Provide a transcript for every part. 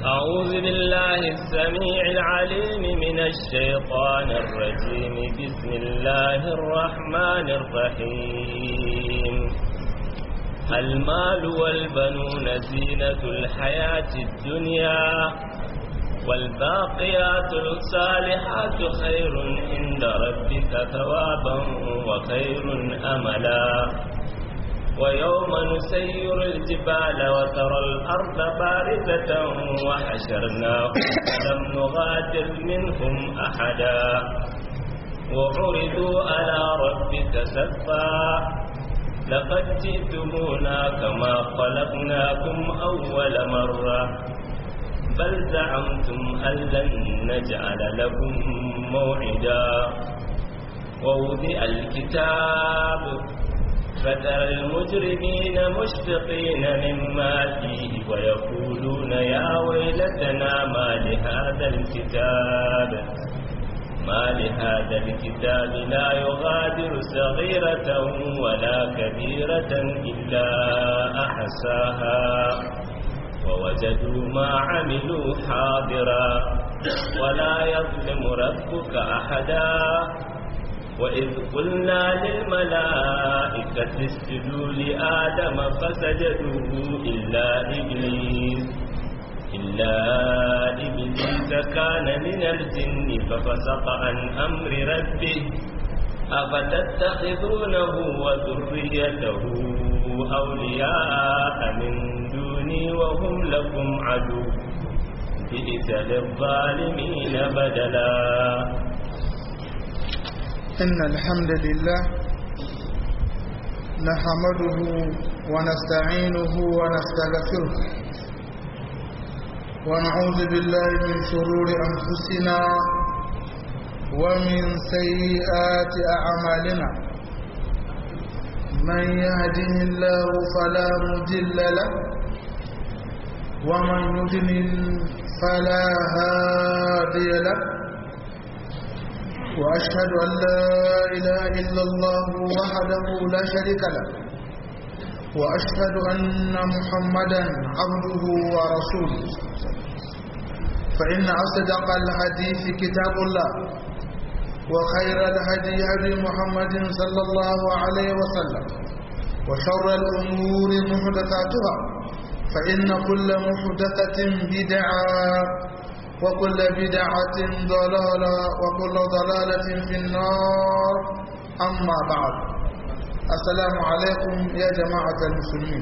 أعوذ بالله السميع العليم من الشيطان الرجيم. بسم الله الرحمن الرحيم. المال والبنون زينة الحياة الدنيا والباقيات الصالحات خير عند ربك ثوابا وخير أملا. ويوم نسير الجبال وترى الأرض بارزة وحشرناهم فلم نغادر منهم أحدا وعرضوا على ربك صفا لقد جئتمونا كما خلقناكم أول مرة بل زعمتم أن لن نجعل لكم موعدا. ووضع الكتاب فترى المجرمين مشفقين مما فيه ويقولون يا ويلتنا ما لهذا الكتاب لا يغادر صغيرة ولا كبيرة إلا أحصاها ووجدوا ما عملوا حاضرا ولا يظلم ربك أحدا. وإذ قلنا للملائكة اسجدوا لآدم فسجدوا إلا إبليس كان من الجن ففسق عن أمر ربه أفتتخذونه وذريته أولياء من دوني وهم لكم عدو بئس للظالمين بدلا. إن الحمد لله نحمده ونستعينه ونستغفره ونعوذ بالله من شرور أنفسنا ومن سيئات أعمالنا. من يهده الله فلا مضل له ومن يضلل فلا هادي له. وأشهد أن لا إله إلا الله وحده لا شريك له وأشهد أن محمدا عبده ورسوله. فإن أصدق الحديث كتاب الله وخير الهدي هدي محمد صلى الله عليه وسلم وشر الأمور محدثاتها فإن كل محدثة بدعة وكل بدعة ضلالة وكل ضلالة في النار. أما بعد السلام عليكم يا جماعة المسلمين.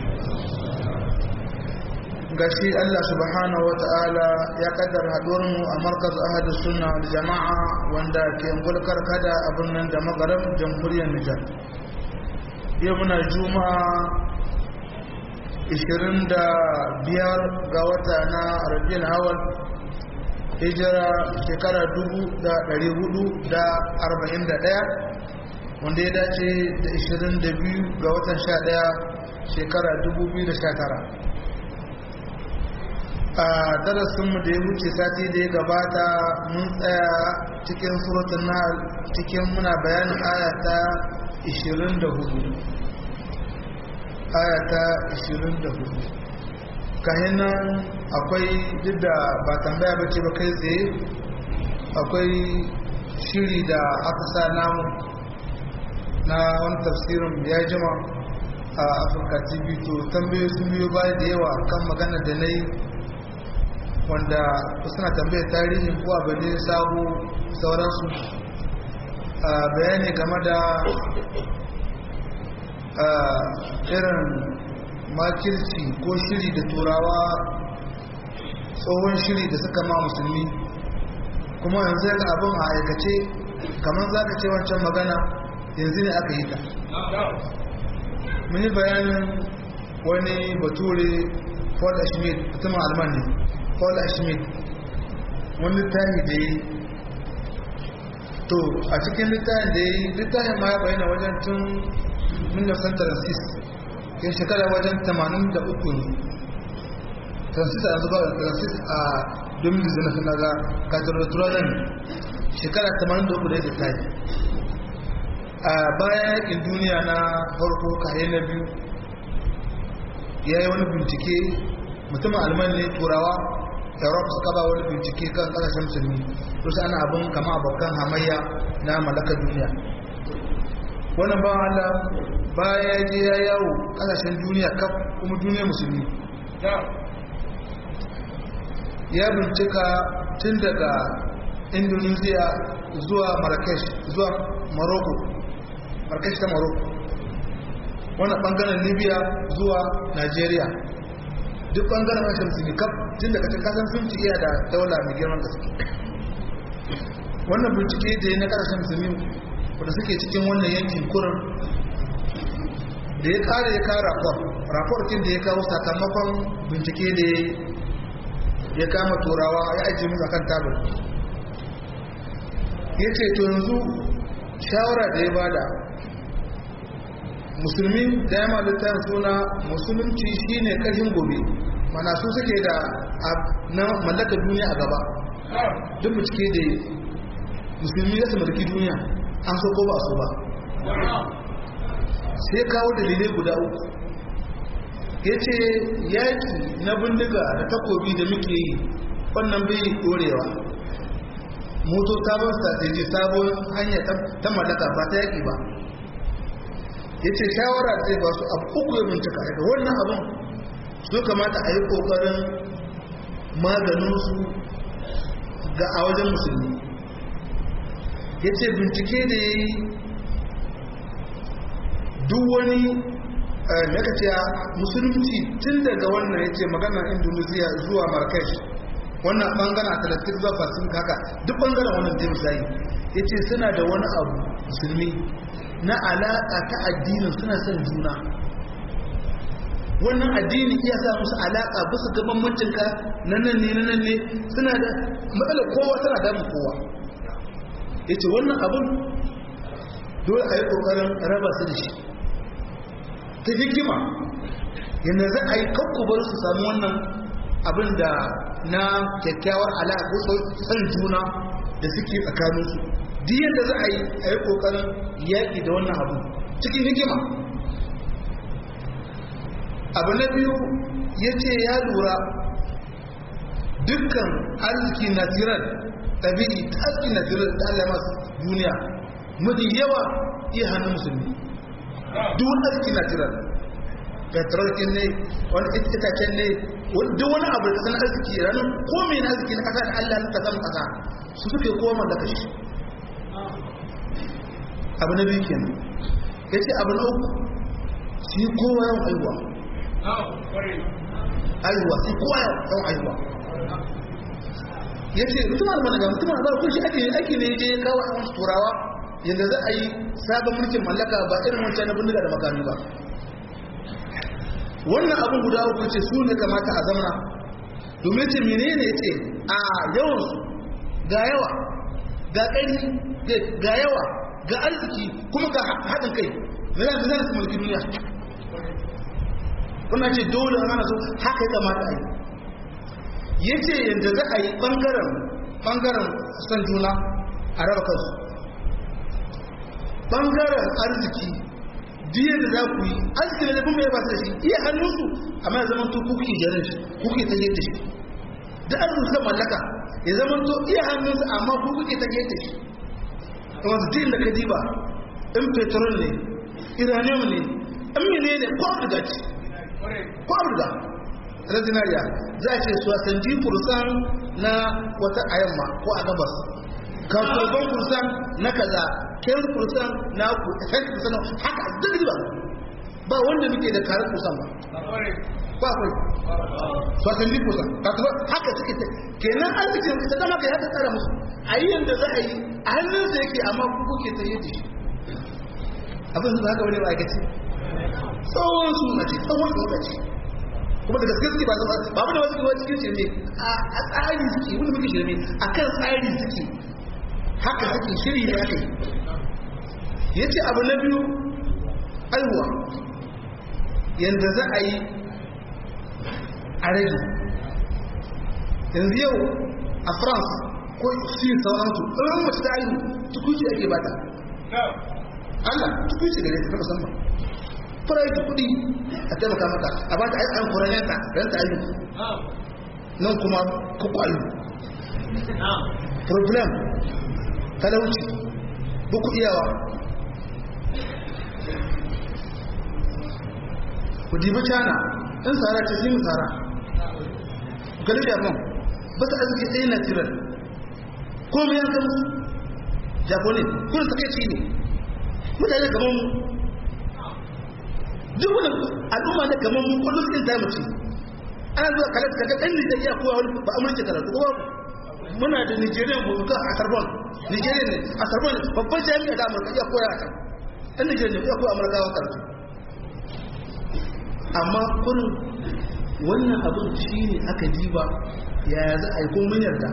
gashi Allah subhanahu wa ta'ala ya kaddara haduwarmu a markaz ahadus sunna wal jama'a wanda ke gulkar kada a birnin da magaram jamhuriyar Nijar. Yau muna juma'a 25 ga wata na Rabiul Awwal hijira shekara 1441 wanda ya dace da 22 ga watan 11 shekara 2019. a darasinmu da ya wuce sati da ya gabata mun tsaya cikin suratul nahl cikin muna bayanin ayata 24 kahinan akwai duk da ba tambaya ba ce ba kai tsaye akwai shiri da aka sa namu na wani tafsirin ya jima a Afirka TV. to tambayoyi sun biyo baya da yawa kan magana da na yi wanda suna tambayar tarihin ko abin sabo sauransu bayani game da irin makirci ko shiri da turawa tsohon shiri da suka ma musulmi kuma yanzu ga abin a aikace kamar za ka ce wancan magana yanzu ne aka yi ta. muni bayanin wani bature Paul Schmidt mutumin alman ne. Paul Schmidt wani littafi da yi to a cikin littafin da yi littafin ma ya bayyana wajen tun 1936 ke shekara wajen 83 ne. transit a yanzu ba transit a 2019 suna ga kataroturanen shekara 83 da ya littafi. a bayan yakin duniya na farko kaye na biyu ya yi wani bincike mutumin alman ne turawa europe suka ba wani bincike kan kasashen musulmi to sai ana abin kama abokan hamayya na mallakar duniya. Wannan ba Allah baya ya je ya yawo kasashen duniya kaf kuma duniya musulmi ya bincika tun daga Indonesia zuwa Marrakesh zuwa Morocco, Marrakesh ta Morocco, wannan bangaren Libya zuwa Nigeria, duk bangaren kasashen musulmi kaf tun daga cikin kasan sun ci iya da daula mai girman gaske. Wannan bincike da ya na kasashen musulmi wanda suke cikin wannan yankin kurin da ya kara raportin da ya kawo sakamakon bincike da ya kama turawa ya ajiye musu akan tabir, ya ce to yanzu shawara da ya bada musulmi da ya malita suna musulunci shine karhin gobe, mana su suke da na mallakar duniya a gaba. Duk bincike da musulmi ya su mulki duniya an so ko ba so ba, sai kawo dalilai guda uku. Ya ce yaki na bindiga da takobi da muke yi wannan bai dorewa, moto sabon strategy sabon hanya ta mallaka ba ta yaki ba. Ya ce shawara zai ba su abu uku ya bincika daga wannan abin su kamata a yi kokarin maganinsu ga a wajen musulmi. Ya ce bincike da ya yi duk wani makaciya musulunci tun daga wannan ya ce magana Indonesia zuwa Marrakesh, wannan bangaren atlantic zuwa pacific haka duk bangaren wannan james zai ya ce suna da wani abu musulmi na alaƙa ta addinin suna son juna. Wannan addini iya sa musu alaƙa bisa ga bambancinka na nan ne suna da matsalar kowa tana damun kowa. Ya ce wannan abin dole a yi ƙoƙarin raba su da shi ta hikima yadda za a yi kakkubar su samu wannan abin da na kyakkyawar alaƙa ko san juna da suke tsakaninsu. Duk yadda za a yi ƙoƙarin yaƙi da wannan abu cikin hikima. Abu na biyu ya ce ya lura dukkan arziki natural ɗabi'i ta arziki natural da Allah masu duniya mafi yawa iya hannun musulmi. Duk wani arziki natural petrol ne wani itacen ne duk wani abu da sanar arziki ranar komai na arziki na ƙasa da Allah na ƙasa ƙasa su suke kowa mallaka shi. Abu na biyu kenan. Ya ce abu na uku shi kowa yawan aiwa sai kowa yawan aiwa. Ya ce mutum almana ga mutum almana kun shi ake ne je kawo a wasu turawa yadda za a yi sabon mulkin mallaka ba irin wancan na bindiga da makami ba. Wannan abin guda uku ce su ne kamata a zamana domin ce menene ya ce a yawansu ga yawa ga ƙari ga yawa ga arziki kuma ga haɗin kai na zai su mulki duniya. Kuna ce dole ana so haka ya kamata a yi. Ya ce yadda za a yi ɓangaren son juna a raba kansu, ɓangaren arziki diya da za ku yi arziki da kuma ya ba su da shi iya hannunsu amma ya zama to kuke jarin shi kuke ta da shi da arziki zai mallaka ya zama to iya hannunsu amma kuke ta da shi. kuma su din da ka diba in petrol ne iranium ne in mene ne ko abda ce ko abda na zinariya za a ce su a sanji fursan na wata a yamma ko a gabas kasuwan fursan na kaza kyan fursan na ku kan fursan haka duk ba wanda muke da karar fursan ba akwai su a sanji fursan kasuwan haka suke ta kenan arzikin ta dama ka yata tsara musu a yi yadda za a yi a hannunsa yake amma kuke ta yi da shi abin su haka wani ba aikaci tsawon su mace tsawon lokaci kuma da gaske suke ba abu da wasu kewa cikin shirme a tsari suke wani muke shirme a kan tsari suke haka suke shiri da aka yi. Ya ce abu na biyu aiwa yadda za a yi a rage yanzu yau a france ko shi sauransu ɗan mace ta aihu tukuci ake bata Allah tukuci gare ta musamman fara yi kudi a taimaka mata a ba ta aikin kuranyanta don ta aihu nan kuma kukwayo problem talauci buku iyawa ku dibi cana ɗan tsara ce sai mu tsara gali japan ba ta arziki ɗaya na tirar ko mai yankan musu japone kuna takaici ne mutane kamar mu duk wani al'umma ne kamar mu kwallo cikin damaci ana zuwa kalar kaga ɗan nijar iya kowa wani ba amurka karatu ko babu muna da nigerian buka a sarbon nigerian ne a sarbon babban jami'a da amurka iya koya a can ɗan nigerian ne iya koya amurkawa karatu amma kurin wannan abin shi ne aka diba yaya za a yi kun mun yarda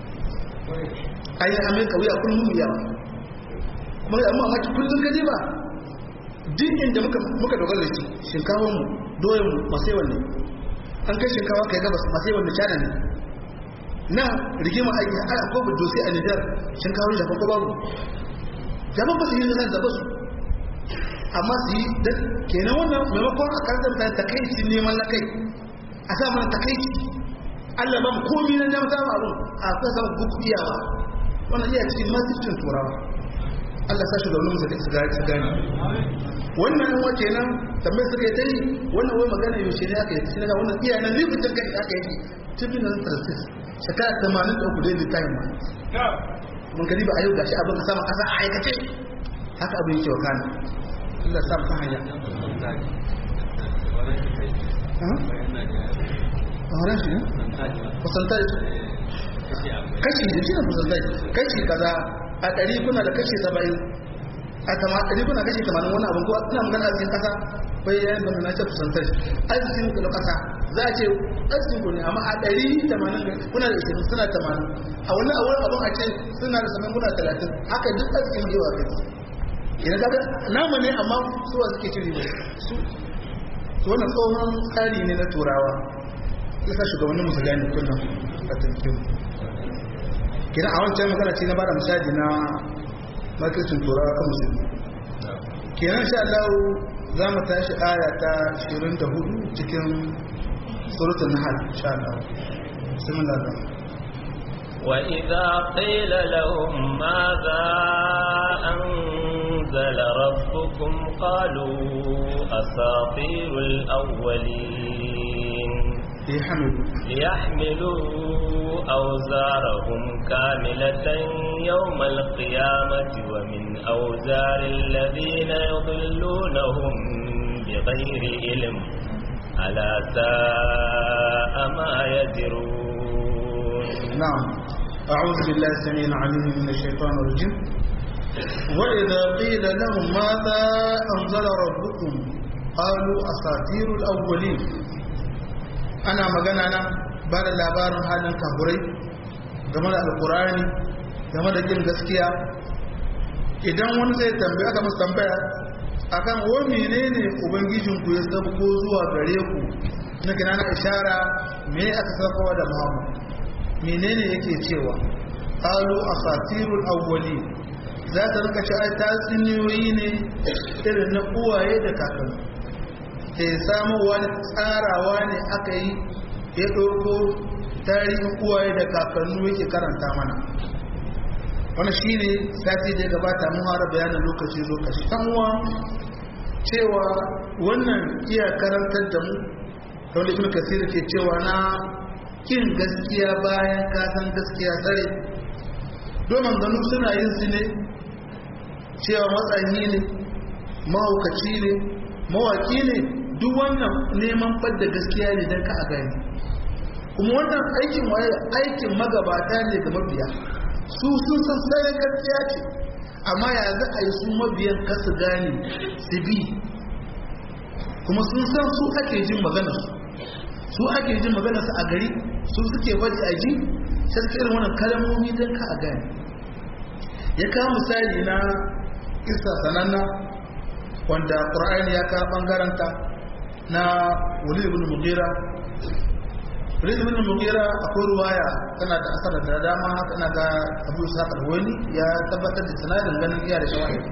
a yi amurka wuya kun mun yawa kuma amma maki kullum ka diba duk inda muka dogara da shi shinkawanmu doyinmu masu yawan ne an kai shinkawa kai gabas masu yawan da cana ne na rigima aiki a kobar dosi a nijar shinkawar japan ko babu japan ba su yi zan zaba su amma su yi da kenan wannan maimakon a karsar ta takaici neman na kai a sa mana takaici allah ba mu komi na neman samun abin a kan samun buku iyawa wannan iya cikin masifcin turawa allah sa shugabannin su gani wannan yan wace nan tambayar suka yi ta yi wannan wai magana yaushe ne aka yi cikin daga wannan iya nan rikitar kai aka yi cikin nan tarsis shekara 83 daidai time ma mun kadi ba a yau gashi abin sama kasa a aikace haka abin yake wakana Allah sa ta hanya a shi ne kusantar kashi da shi ne kusantar kashi kaza a 100 kuna da kashi 70 a 100 kuna kashi 80 wani abin ko ina magana a cikin kasa bai yayin da na ce kusantar arzikin ku na kasa za a ce arzikin ku ne amma a 180 kuna da 20 suna 80 a wani abin a ce suna da 70 kuna 30 haka duk arzikin yawa kai yana kaga namu ne amma suwa suke ciri ne su wannan tsohon tsari ne na turawa yasa shugabannin musu gani kullum a tankin kina a wancan magana ce na bada misali na makircin turawa kan musulmi kenan sha Allah za mu tashi aya ta 24 cikin suratul nahl insha Allah bismillah وإذا قيل لهم ماذا أنزل ربكم قالوا أساطير الأولين ليحملوا أوزارهم كاملة يوم القيامة ومن أوزار الذين يضلونهم بغير علم ألا ساء ما يزرون. نعم. أعوذ بالله السميع العليم من الشيطان الرجيم. وإذا قيل لهم ماذا أنزل ربكم قالوا أساطير الأولين. أنا مغنانا بعد labarin halin kafurai game da alkurani game da kin gaskiya idan wani zai tambaya aka musu tambaya akan wa menene ubangijinku ya sabko zuwa gare ku na kinana ishara me aka sakawa da Muhammad menene yake cewa qalu asatirul awwali za ta rika ci ai tatsuniyoyi ne irin na uwaye da kakanni sai samuwa da tsarawa ne aka yi ya ɗauko tarihin uwaye da kakanni yake karanta mana wani shi ne sati da ya gabata mun hara bayanin lokaci sanwa cewa wannan iya karantar da mu kawai da ibn kasir ke cewa na kin gaskiya bayan kasan gaskiya tsare domin ganu suna yin su ne cewa matsayi ne mahaukaci ne mawaki ne duk wannan neman ɓadda gaskiya ne don ka a gani kuma wannan aikin waye aikin magabata ne ga mabiya su sun san sai gaskiya ce amma ya za a yi su mabiyan kasu gane su bi kuma sun san su ake jin maganar su ake jin maganar su a gari su suke bari a ji sai suke irin wannan kalmomi don ka a gane ya kawo misali na isa sananna wanda ƙur'ani ya kawo ɓangaranta na Walid ibn Mughira. Walid ibn Mughira akwai ruwaya tana da asar da dama haka na ga Abu Sa'id al-Wani ya tabbatar da sanadin ganin iya da shawahid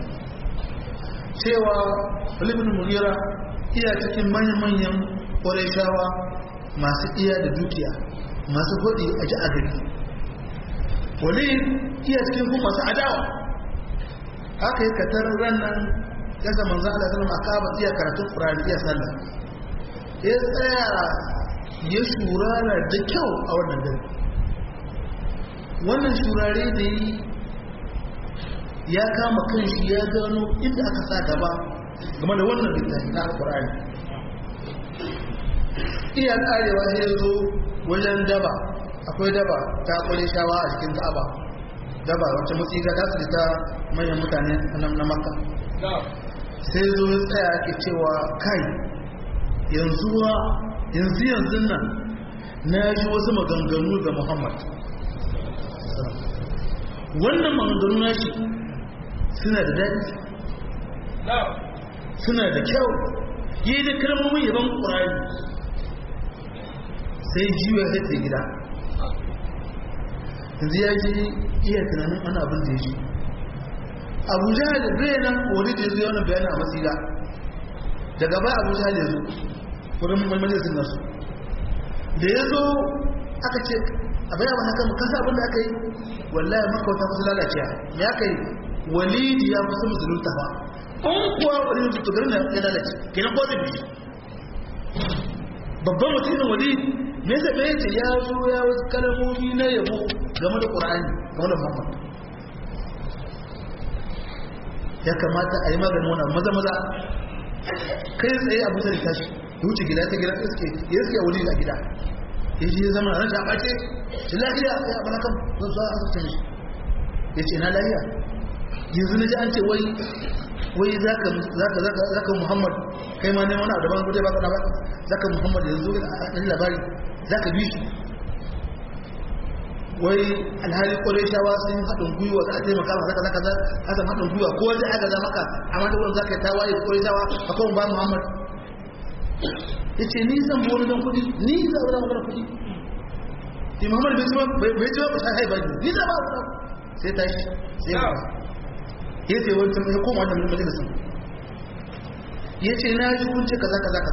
cewa Walid ibn Mughira iya cikin manyan Qurayshawa masu iya da dukiya masu hudi a ji a gari wani iya cikin kuma masu adawa haka yi katar ranar ya zama za a zama a kaba iya karatun ƙurari iya sallah ya tsaya ya shurara da kyau a wannan dare wannan shurare da yi ya kama kan shi ya gano inda aka sa gaba game da wannan littafi na alƙurari iya karewa ya zo wajen daba akwai daba ta kwale shawa a cikin ka'aba daba wacce musiga ta su ta manyan mutane na makka sai zo ya tsaya ke cewa kai yanzu nan na ji wasu maganganu ga muhammad wannan maganganu na shi suna da daɗi suna da kyau yi da kalmomin yaban ƙurari sai jiwa ya ta gida yanzu ya ji iya tunanin wani abin da ya ji abuja da bayanan wani da ya zo yana bayanan a masira daga baya abuja da ya zo wurin majalisun nasu da ya zo aka ce a bayan wani haka kasa abin da aka yi wallahi makawata kusa lalaciya me aka yi walidi ya kusa musulunta ba an kuwa wani mutu garin ya lalace kenan ko zai biyu babban mutumin walidi me yasa bai ce ya zo ya wasu kalmomi na yabo game da Qur'ani game da Muhammad ya kamata a yi maganin wannan maza kai tsaye abu da tashi ya wuce gida ta gida ya suke wuri a gida ya ji ya zama ran shaɓace shi lafiya ya bala kan zan so a asirce mishi ya ce na lafiya yanzu na ji an ce wai za ka Muhammad kai ma neman abu daban gudai baka na baka za ka Muhammad yanzu a labari za ka bi shi wai alhali kwarai shawa sun haɗin gwiwa za a taimaka ma zaka zaka hakan haɗin gwiwa ko wanda aka zama ka amma da wurin za ka yi tawaye kwarai shawa a kawai ba Muhammad ya ce ni zan buwani don kuɗi ni za a zama mana kuɗi Muhammad bai ci ba ba haiba ni za ba a sai tashi sai ya ya ce wani ya koma wannan majalisun ya ce na ji kunce kaza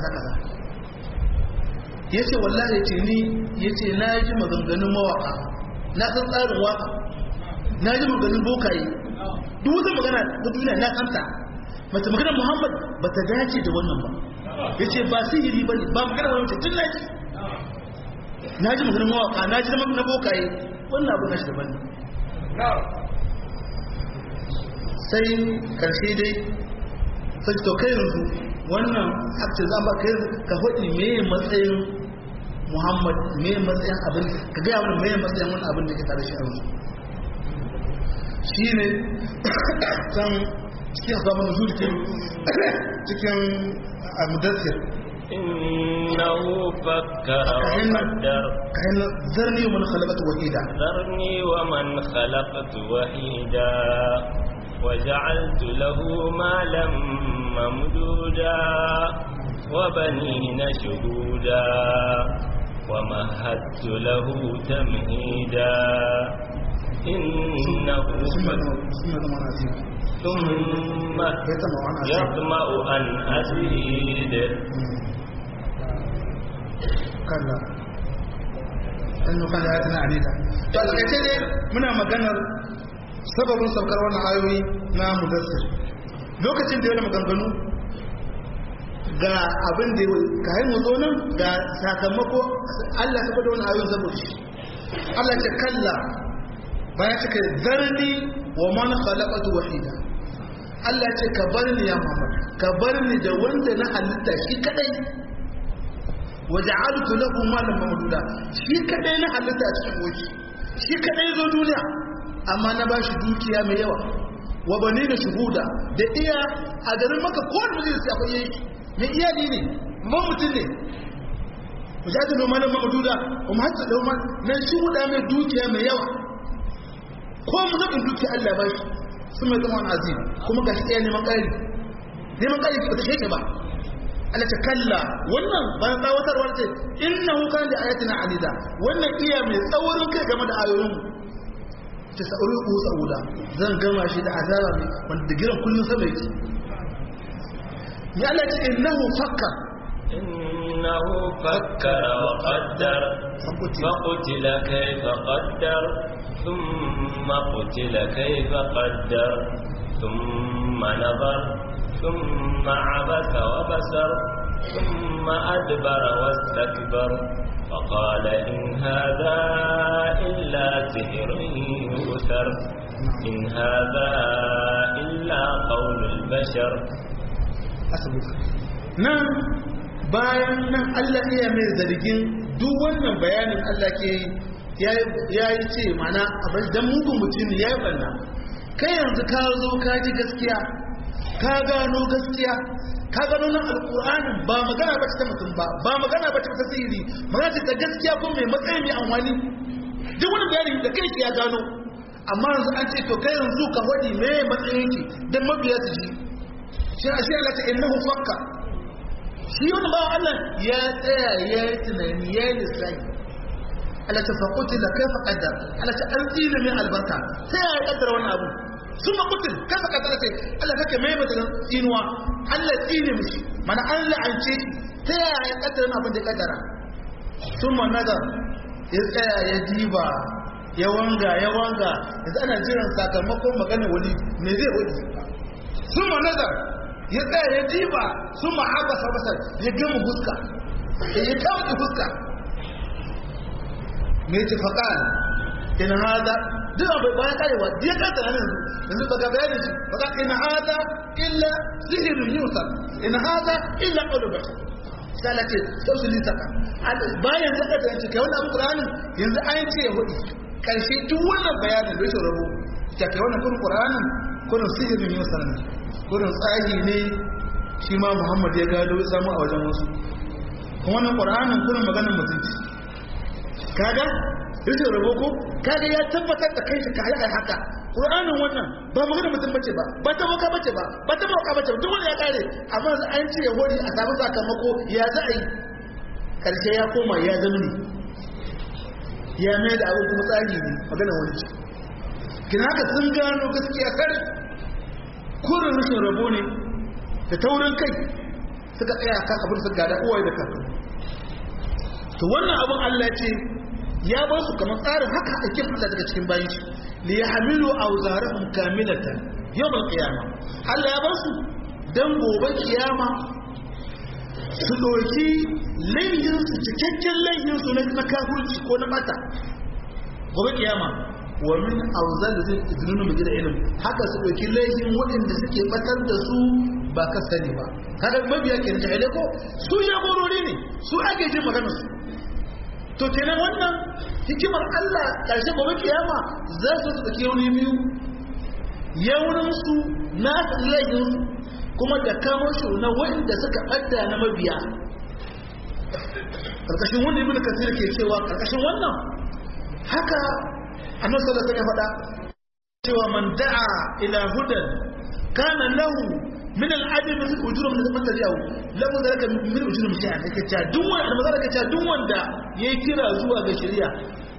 ya ce wallahi ya ce ni ya ce na ji maganganun mawaka na san tsarin waka na ji maganganun bokaye duk wata magana ta duniya na kanta mace maganar Muhammad ba ta dace da wannan ba ya ce ba sihiri ba ne ba magana wani mutum na ji na ji maganganun mawaka na ji na bokaye wannan abu na shi daban ne sai karshe dai sai to kai yanzu wannan akce za ba kai ka faɗi meye matsayin Muhammad meye matsayin abin ka ga mana meye matsayin wannan abin da ke tare shi yanzu shine san cikin zaman zuwa cikin mudassir إنه فكر وقدر ذرني ومن خلقت وحيدا وجعلت له مالا ممدودا وبنين شهودا ومهدت له تمهيدا إنه ثم يطمع أن أزيد كلا إنه كان يأتنا عنيدا فالكتير منا مجنر sababin saukar wannan ayoyi na mudassir lokacin da yana maganganu ga abin da ka yi mu zo nan ga sakamako Allah ta bada wannan ayoyin saboda shi Allah ce kalla bayan cika zarni wa man khalaqatu wahida Allah ce ka bar ni ya Muhammad ka bar ni da wanda na halitta shi kadai waja'altu lahu malan mamduda shi kadai na halitta cikin goji shi kadai zo duniya amma na ba shi dukiya mai yawa wa bane da shuhuda da iya a garin maka kowane mutum sai akwai yayi mai iyali ne ban mutum ne ku ja da nomanin mamaduda kuma hatta da umar nan shuhuda mai dukiya mai yawa ko mu zaɓin dukiya Allah ba shi sun mai zama azim kuma ga shi iya neman ƙari ba ta sheke ba Allah ta kalla wannan bayan tsawatarwar ce innahu kana da ayatina alida wannan iya mai tsaurin kai game da ayoyinmu ta sa'uri ku sa'uda zan gama shi da azaba mai wanda giran kullum sama yake ya Allah ce innahu fakka إنه فكر وقدر فقتل كيف قدر ثم قتل كيف قدر ثم نظر ثم عبس وبسر ثم أدبر واستكبر فقال إن هذا إلا سحر يؤثر إن هذا إلا قول البشر. نعم bayan nan Allah iya mai zargin duk wannan bayanin Allah ke ya yi ce mana abin dan mugun mutum ya yi banna kai yanzu ka zo ka ji gaskiya ka gano gaskiya ka gano nan alƙur'anin ba magana ba ta mutum ba magana ba ta sihiri magana ce ta gaskiya ko mai matsayi mai amfani duk wani bayanin da kai ya gano amma yanzu an ce to kai yanzu ka wadi me matsayin ki dan mabiya su ji shi a shi Allah ta innahu fakka shi wani bawan Allah ya tsaya ya yi tunani ya yi lissafi Allah ta faƙuti da kai faƙaddar Allah ta an tsina min albarka ta yaya ƙaddara wani abu sun maƙutin kai faƙaddar ce Allah kake mai mata tsinuwa Allah tsine mishi mana an la'ance shi ta yaya ƙaddara abin da ƙaddara sun ma nazar ya tsaya ya diba ya wanga yanzu ana jiran sakamakon magana wani me zai wani sun ma nazar ya tsaya ya diba sun ma'abasa basar ya gama fuska ya kawo fuska mai ce faƙal in haza duk abu bayan karewa ya kasa na yanzu baka bayanin shi faƙal in haza illa sihirin yusar in haza illa ƙalubar sala ce sau su lisaka bayan zaka da yanci kai wannan abu ƙuranin yanzu an ce ya hudu ƙarshe duk wannan bayanin da shi rabu ta kai wannan kurin ƙuranin kurin sihirin yusar ne gudun tsari ne shi ma Muhammad ya gado ya samu a wajen wasu kuma wannan ƙwararren gudun maganin mutunci kaga rikin rabo ko kaga ya tabbatar da kai shi ka haɗa haka ƙwararren wannan ba maganin mutum bace ba ta maka bace ba ta maka bace ba duk wani ya kare amma an ce ya wari a samu sakamako ya za a yi ƙarshe ya koma ya zama ne ya mai da abin kuma tsari ne maganin wani ce kina haka sun gano gaskiya kare kurin rashin rabo ne da taurin kai suka tsaya kan abin su gada uwaye da kakanni to wannan abin Allah ce ya ba su kamar tsarin haka a kin Allah daga cikin bayan shi li yahmilu awzarahum kamilatan yawm al-qiyamah Allah ya ba su dan gobe kiyama su doki laihin su cikakken laihin su na kafirci ko na mata gobe kiyama wa min awzal zidnunu min ilm haka su doki laifin waɗanda suke batar da su ba ka sani ba kaga mabiya ke jahilai ko su ya gorori ne su ake jin maganar su to kenan wannan hikimar Allah karshe gobe kiyama za su doki wani biyu yawunin su na laifin su kuma da kamo shi na waɗanda suka badda na mabiya karkashin wannan ibnu kasir ke cewa karkashin wannan haka annabi sallallahu alaihi wasallam faɗa cewa man da'a ila hudan kana lahu min al-ajr min ujrum min al-tabi'u lahu zalika min ujrum shay'an yake cewa duk wanda manzo yake cewa duk wanda yayi kira zuwa ga shari'a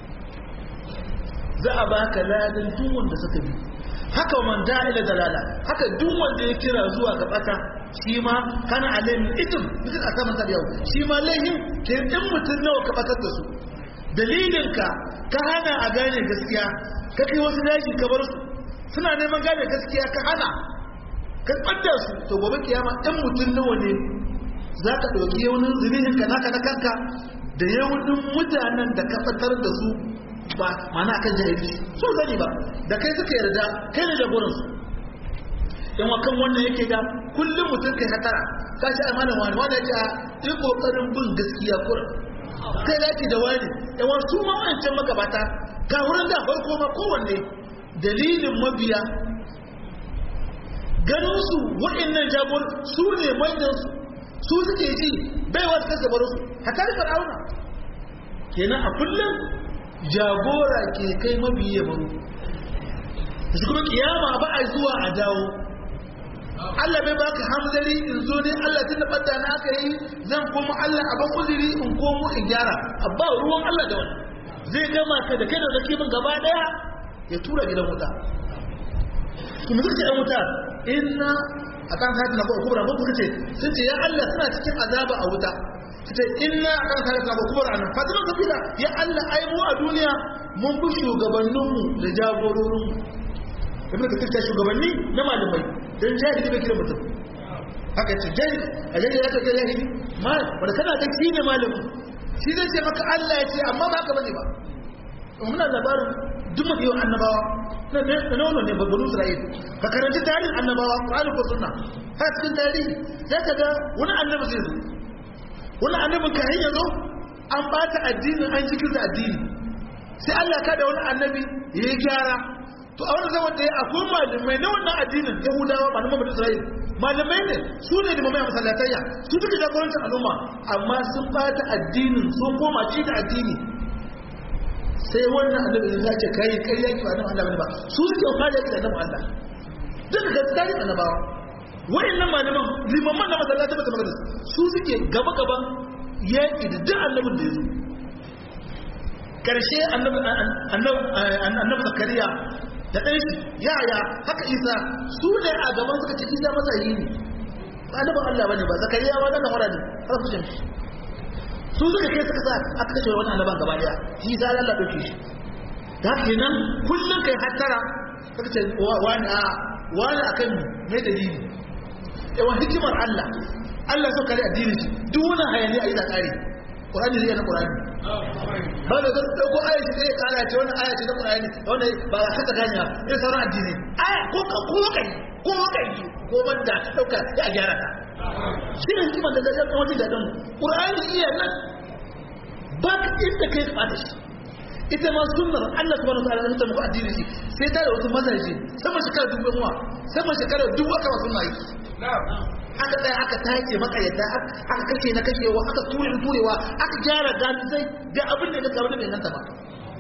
za a baka ladan duk wanda suka bi haka man da'a ila dalala haka duk wanda ya kira zuwa ga bata shi ma kana alayhi idm misal akaman tabi'u shi ma lahin ke din mutun nawa ka batar da su dalilinka ka hana a gane gaskiya ka kai wasu daji ka bar su suna neman gane gaskiya ka hana ka ɓadda su to gobe kiyama ɗan mutum nawa ne za ka ɗauki yaunin zinihin ka naka na kanka da yaunin mutanen da ka fatar da su ba mana kan jahilci su sani ba da kai suka yarda kai ne jagoransu yan wakan wannan yake da kullum mutum kai hatara ka ci amanin wani ya ce a yi ƙoƙarin bin gaskiya kurin kai laki da wani yawan su ma wancan magabata ka wurin da farko ma kowanne dalilin mabiya ganin su waɗannan jagor su ne manyan su suke ji baiwa ta gabar su hatta da fir'auna kenan a kullum jagora ke kai mabiya baro su kuma kiyama ba a zuwa a dawo Allah bai baka hamzari in zo ne Allah tun da fadda na aka yi zan kuma Allah a ban uzuri in komo in gyara abba ruwan Allah da wani zai gama ka da kai da zaki min gaba daya ya tura gidan wuta kuma zuka gidan wuta inna akan hadin na kubra ko kuka ce sun ce ya Allah suna cikin azaba a wuta kace inna akan hadin na kubra an fatima sabila ya Allah ai mu a duniya mun bi shugabanninmu da jagororinmu ibn kathir ta shugabanni na malamai dan jahili bai kira mutum haka ce jahili a jahili ya ce jahili mal wanda kana da shi ne malamin shi zai ce maka Allah ya ce amma ba haka bane ba muna labarin duk mafi annabawa na nono ne babban Isra'il ka karanta tarihin annabawa Qur'ani ko sunna har cikin tarihi za ka ga wani annabi zai zo wani annabin ka hanya zo an bata addinin an cikin da addini sai Allah ka da wani annabi ya gyara to a wani zaman da ya akwai malamai na wannan addinin Yahudawa ba na babban Isra'il malamai ne su ne da mamaye masallatayya su suke jagorancin al'umma amma sun bata addinin sun koma ci da addini sai wannan annabi ya ce kai yaki ba nan Allah bane ba su suke fara yaki da annabi Allah duk da tsari annabawa wayannan malaman limaman na masallata ba ta magana su suke gaba gaban yaki da duk annabin da yazo karshe annabi Zakariya da dan shi yaya haka Isa su ne a gaban suka ce Isa masayi ne ba annabin Allah bane ba Zakariya ba da fara ne har su shi su suka kai suka sa aka kashe wani annaban gaba daya shi za Allah dauke shi da kenan kullun kai hattara kaga ce wani akan me dalili yawan hikimar Allah so kare addini shi duk wani hayani ayi da kare Qur'ani zai na Qur'ani ba da dauko ayati sai kara ce wannan ayati na Qur'ani wannan ba haka ganya sai sauran addini aya ko kai ko banda dauka ya gyara ta shi ne hikimar da zai wani da dan Qur'ani iya nan ba ka inda kai ka fada shi ita ma sunnar Allah subhanahu wa ta'ala ta muku addini shi sai ta da wasu mazaje sama shekara dubu kuma sama shekara dubu aka wasu mai aka tsaya aka take maka yadda aka kashe na kashewa aka turewa aka gyara gani sai ga abin da ka bai nan ta ba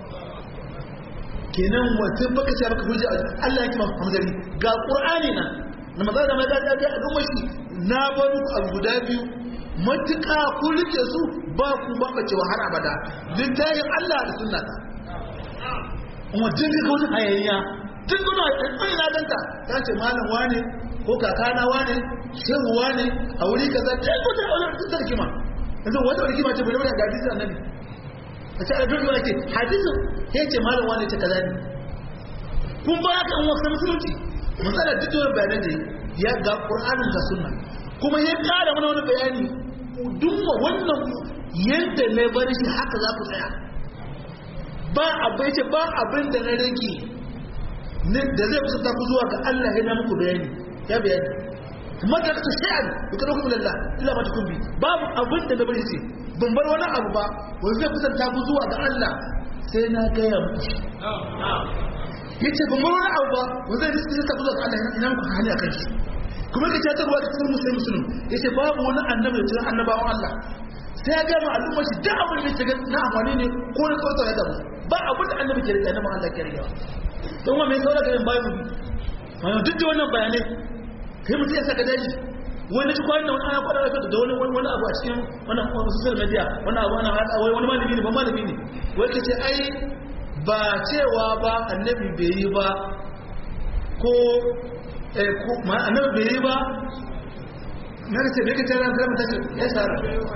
kenan wata baka ce maka hujja Allah ya kima hamzari ga Qur'ani nan na maza da maza da ga al'umma shi na bar ku abu guda biyu matuƙa ku rike su ba ku ba cewa har abada littafin Allah da sunnata kuma din ga wani hayayya duk wani na danta ta ce malam wane ko kakana wane shehu wane a wuri kaza ta yi wata wani sarkima yanzu wata wani kima ce bai da hadisi annabi a ce alaƙar wani ce hadisin ya ce malam wane ce kaza ne kun ba ka an wasu musulunci matsala duk wani bayanan da ya ga ƙur'anin ga sunna kuma ya ƙara mana wani bayani dumma wannan yadda na bari shi haka za ku tsaya ba abin ce ba abin da na rage da zai kusanta ku zuwa ga Allah ya na muku bayani ya bayani kuma da ta shi'an duka da hukumar Allah illa ba ta kumbi babu abin da na bari ce ban bar wani abu ba wanda zai kusanta ku zuwa ga Allah sai na gaya muku ya ce ban bar wani abu ba wanda zai kusanta ku zuwa ga Allah ina muku hali a kan shi kuma ka ta ruwa ta cikin musulmi ya ce babu wani annabi da cikin annabawan Allah sai ya gama al'umma shi da abin da shiga na amfani ne ko na kwarta ya damu ba abin da annabi ke rike annabawan Allah ke rike don wa mai saura garin bayan mu duk da wannan bayanai kai mutum ya saka daji wani ci kwanan wani ana kwanan rafi da wani abu a cikin wani social media wani abu ana haɗa wani malami ne ba malami ne wai ka ce ai ba cewa ba annabi bai yi ba ko annabi bai yi ba na da ce bai kace ran kalmar tace ya sara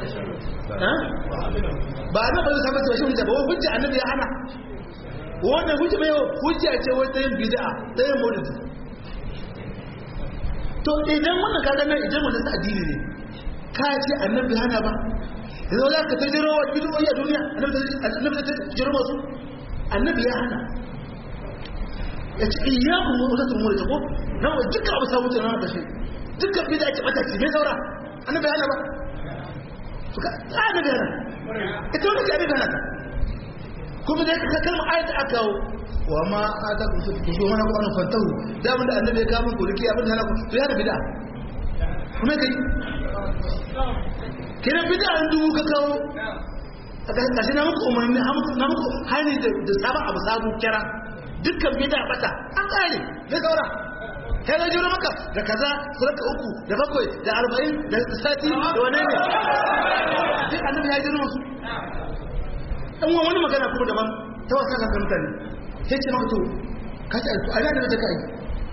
ba annabi bai saba cewa shi hujja ba hujja annabi ya hana wannan hujja bai hujja ce wata yin bid'a ta yin maulidi to idan wannan kaga nan idan wannan addini ne ka ce annabi hana ba yanzu za ka tajiro wa bid'o'i a duniya annabi ta tajiro wasu annabi ya hana ya ce iyyakum wa tasmuru da ko nan wa dukkan abu sabu tana da shi dukkan bid'a ce bata ce mai saura annabi hana ba to ka annabi hana ita wannan ce annabi hana kuma da ka kalma ayat aka wa ma atakum tuzu mana ko an fantahu da mun da annabi ya ga mun kulki abin da hana ku to yana bid'a kuma kai kina bid'a an dubu ka kawo kashi na muku umarni na muku hani da sabon abu sabu kira dukkan bida bata an kare ya saura kai da jiro maka da kaza suraka 3 da 7 da 40 da sati da wane ne duk annabi ya jiro musu dan wani magana kuma daban ta wasa ga mutane sai ce maka to ka ce a ina da kai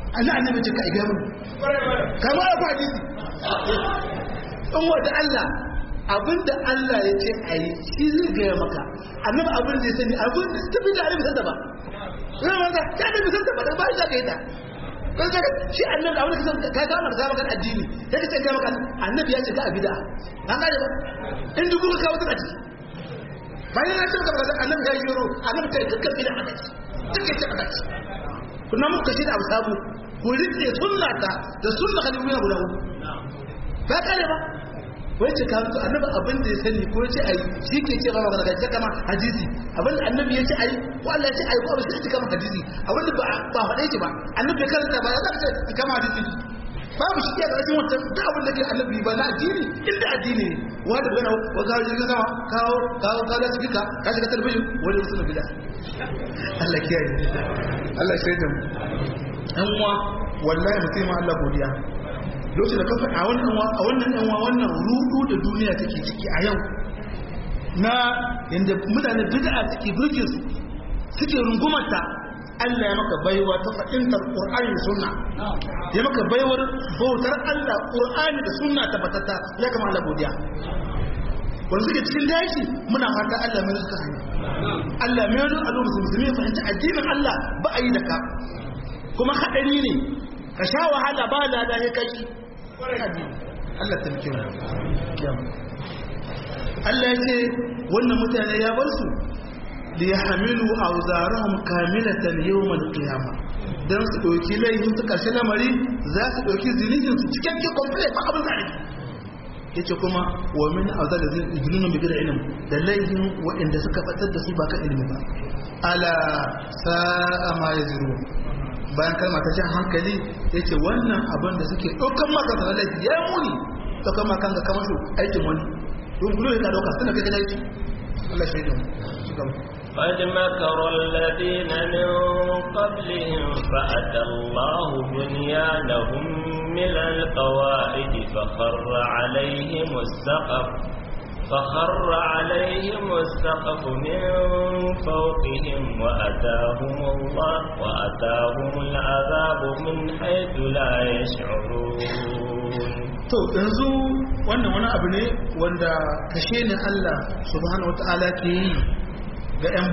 Allah annabi ce ka iga mu kamar abu hadisi in wata Allah abinda Allah ya ce a yi shi zai gaya maka annabi abin da ya sani abin da tafi da annabi santa ba zai maka ya annabi santa ba da ba shi ka yi ta don saka shi annabi abin da ka gama da maka addini ya ka ce ga maka annabi ya ce ga bid'a an gane ba in duk ka kawo ta ciki bayan ya ce maka annabi ya yi ro annabi ta dukkan bid'a a ciki dukkan ta a ciki kuna muka shi da abu sabu ku rike sunnata da sunna khalifu guda uku ba kare ba wai ce kan to annabi abin da ya sani ko ce ai shi ke ce ba magana ga kama hadisi abin da annabi ya ce ai ko Allah ya ce ai ko abin da ya ce kama hadisi abin da ba faɗe shi ba annabi ya karanta ba ya zaka ce kama hadisi babu shi ya ga cikin wannan da abin da ke annabi ba na addini inda addini ne wanda bana wa ga jirgin sama kawo ka da sifika ka shiga talbijin wani musulmi bida Allah kiyaye Allah ya shaida mu an wa wallahi mutum Allah godiya lokacin da kafa a wannan rudu da duniya take ciki a yau na inda mutane bid'a suke burge su suke rungumarta Allah ya maka baiwa ta fahimtar Qur'ani da Sunna ya maka baiwar bautar Allah Qur'ani da Sunna tabbatata ya kama Allah godiya wanda suke cikin dashi muna fata Allah mai suka hanya Allah mai yanzu a lokacin musulmi fahimta addinin Allah ba a yi da ka kuma hadari ne ka sha wahala ba lada ya kai Allah ta mike mu Allah ya ce wannan mutane ya bar su da ya hamilu auzarahum kamilatan yawmal qiyamah dan su doki laifin su karshe lamari za su doki zunubin su cikakken complete ba abin zai yace kuma wa min auzal ladina bi ilm da laifin waɗanda suka fatar da su ba ka ilimi ba ala sa'a ma yazuru bayan kalma ta jan hankali yace wannan abin da suke dokan maka da laifi ya muni dokan maka ga kamar su aikin wani don gulo ya doka suna kai laifi Allah shaidu قد مكر الذين من قبلهم فأتى الله بنيانهم من القواعد فخر عليهم السقف من فوقهم وأتاهم العذاب من حيث لا يشعرون to yanzu wannan wani abu ne wanda kashe ne Allah subhanahu wataala ke yi ga 'yan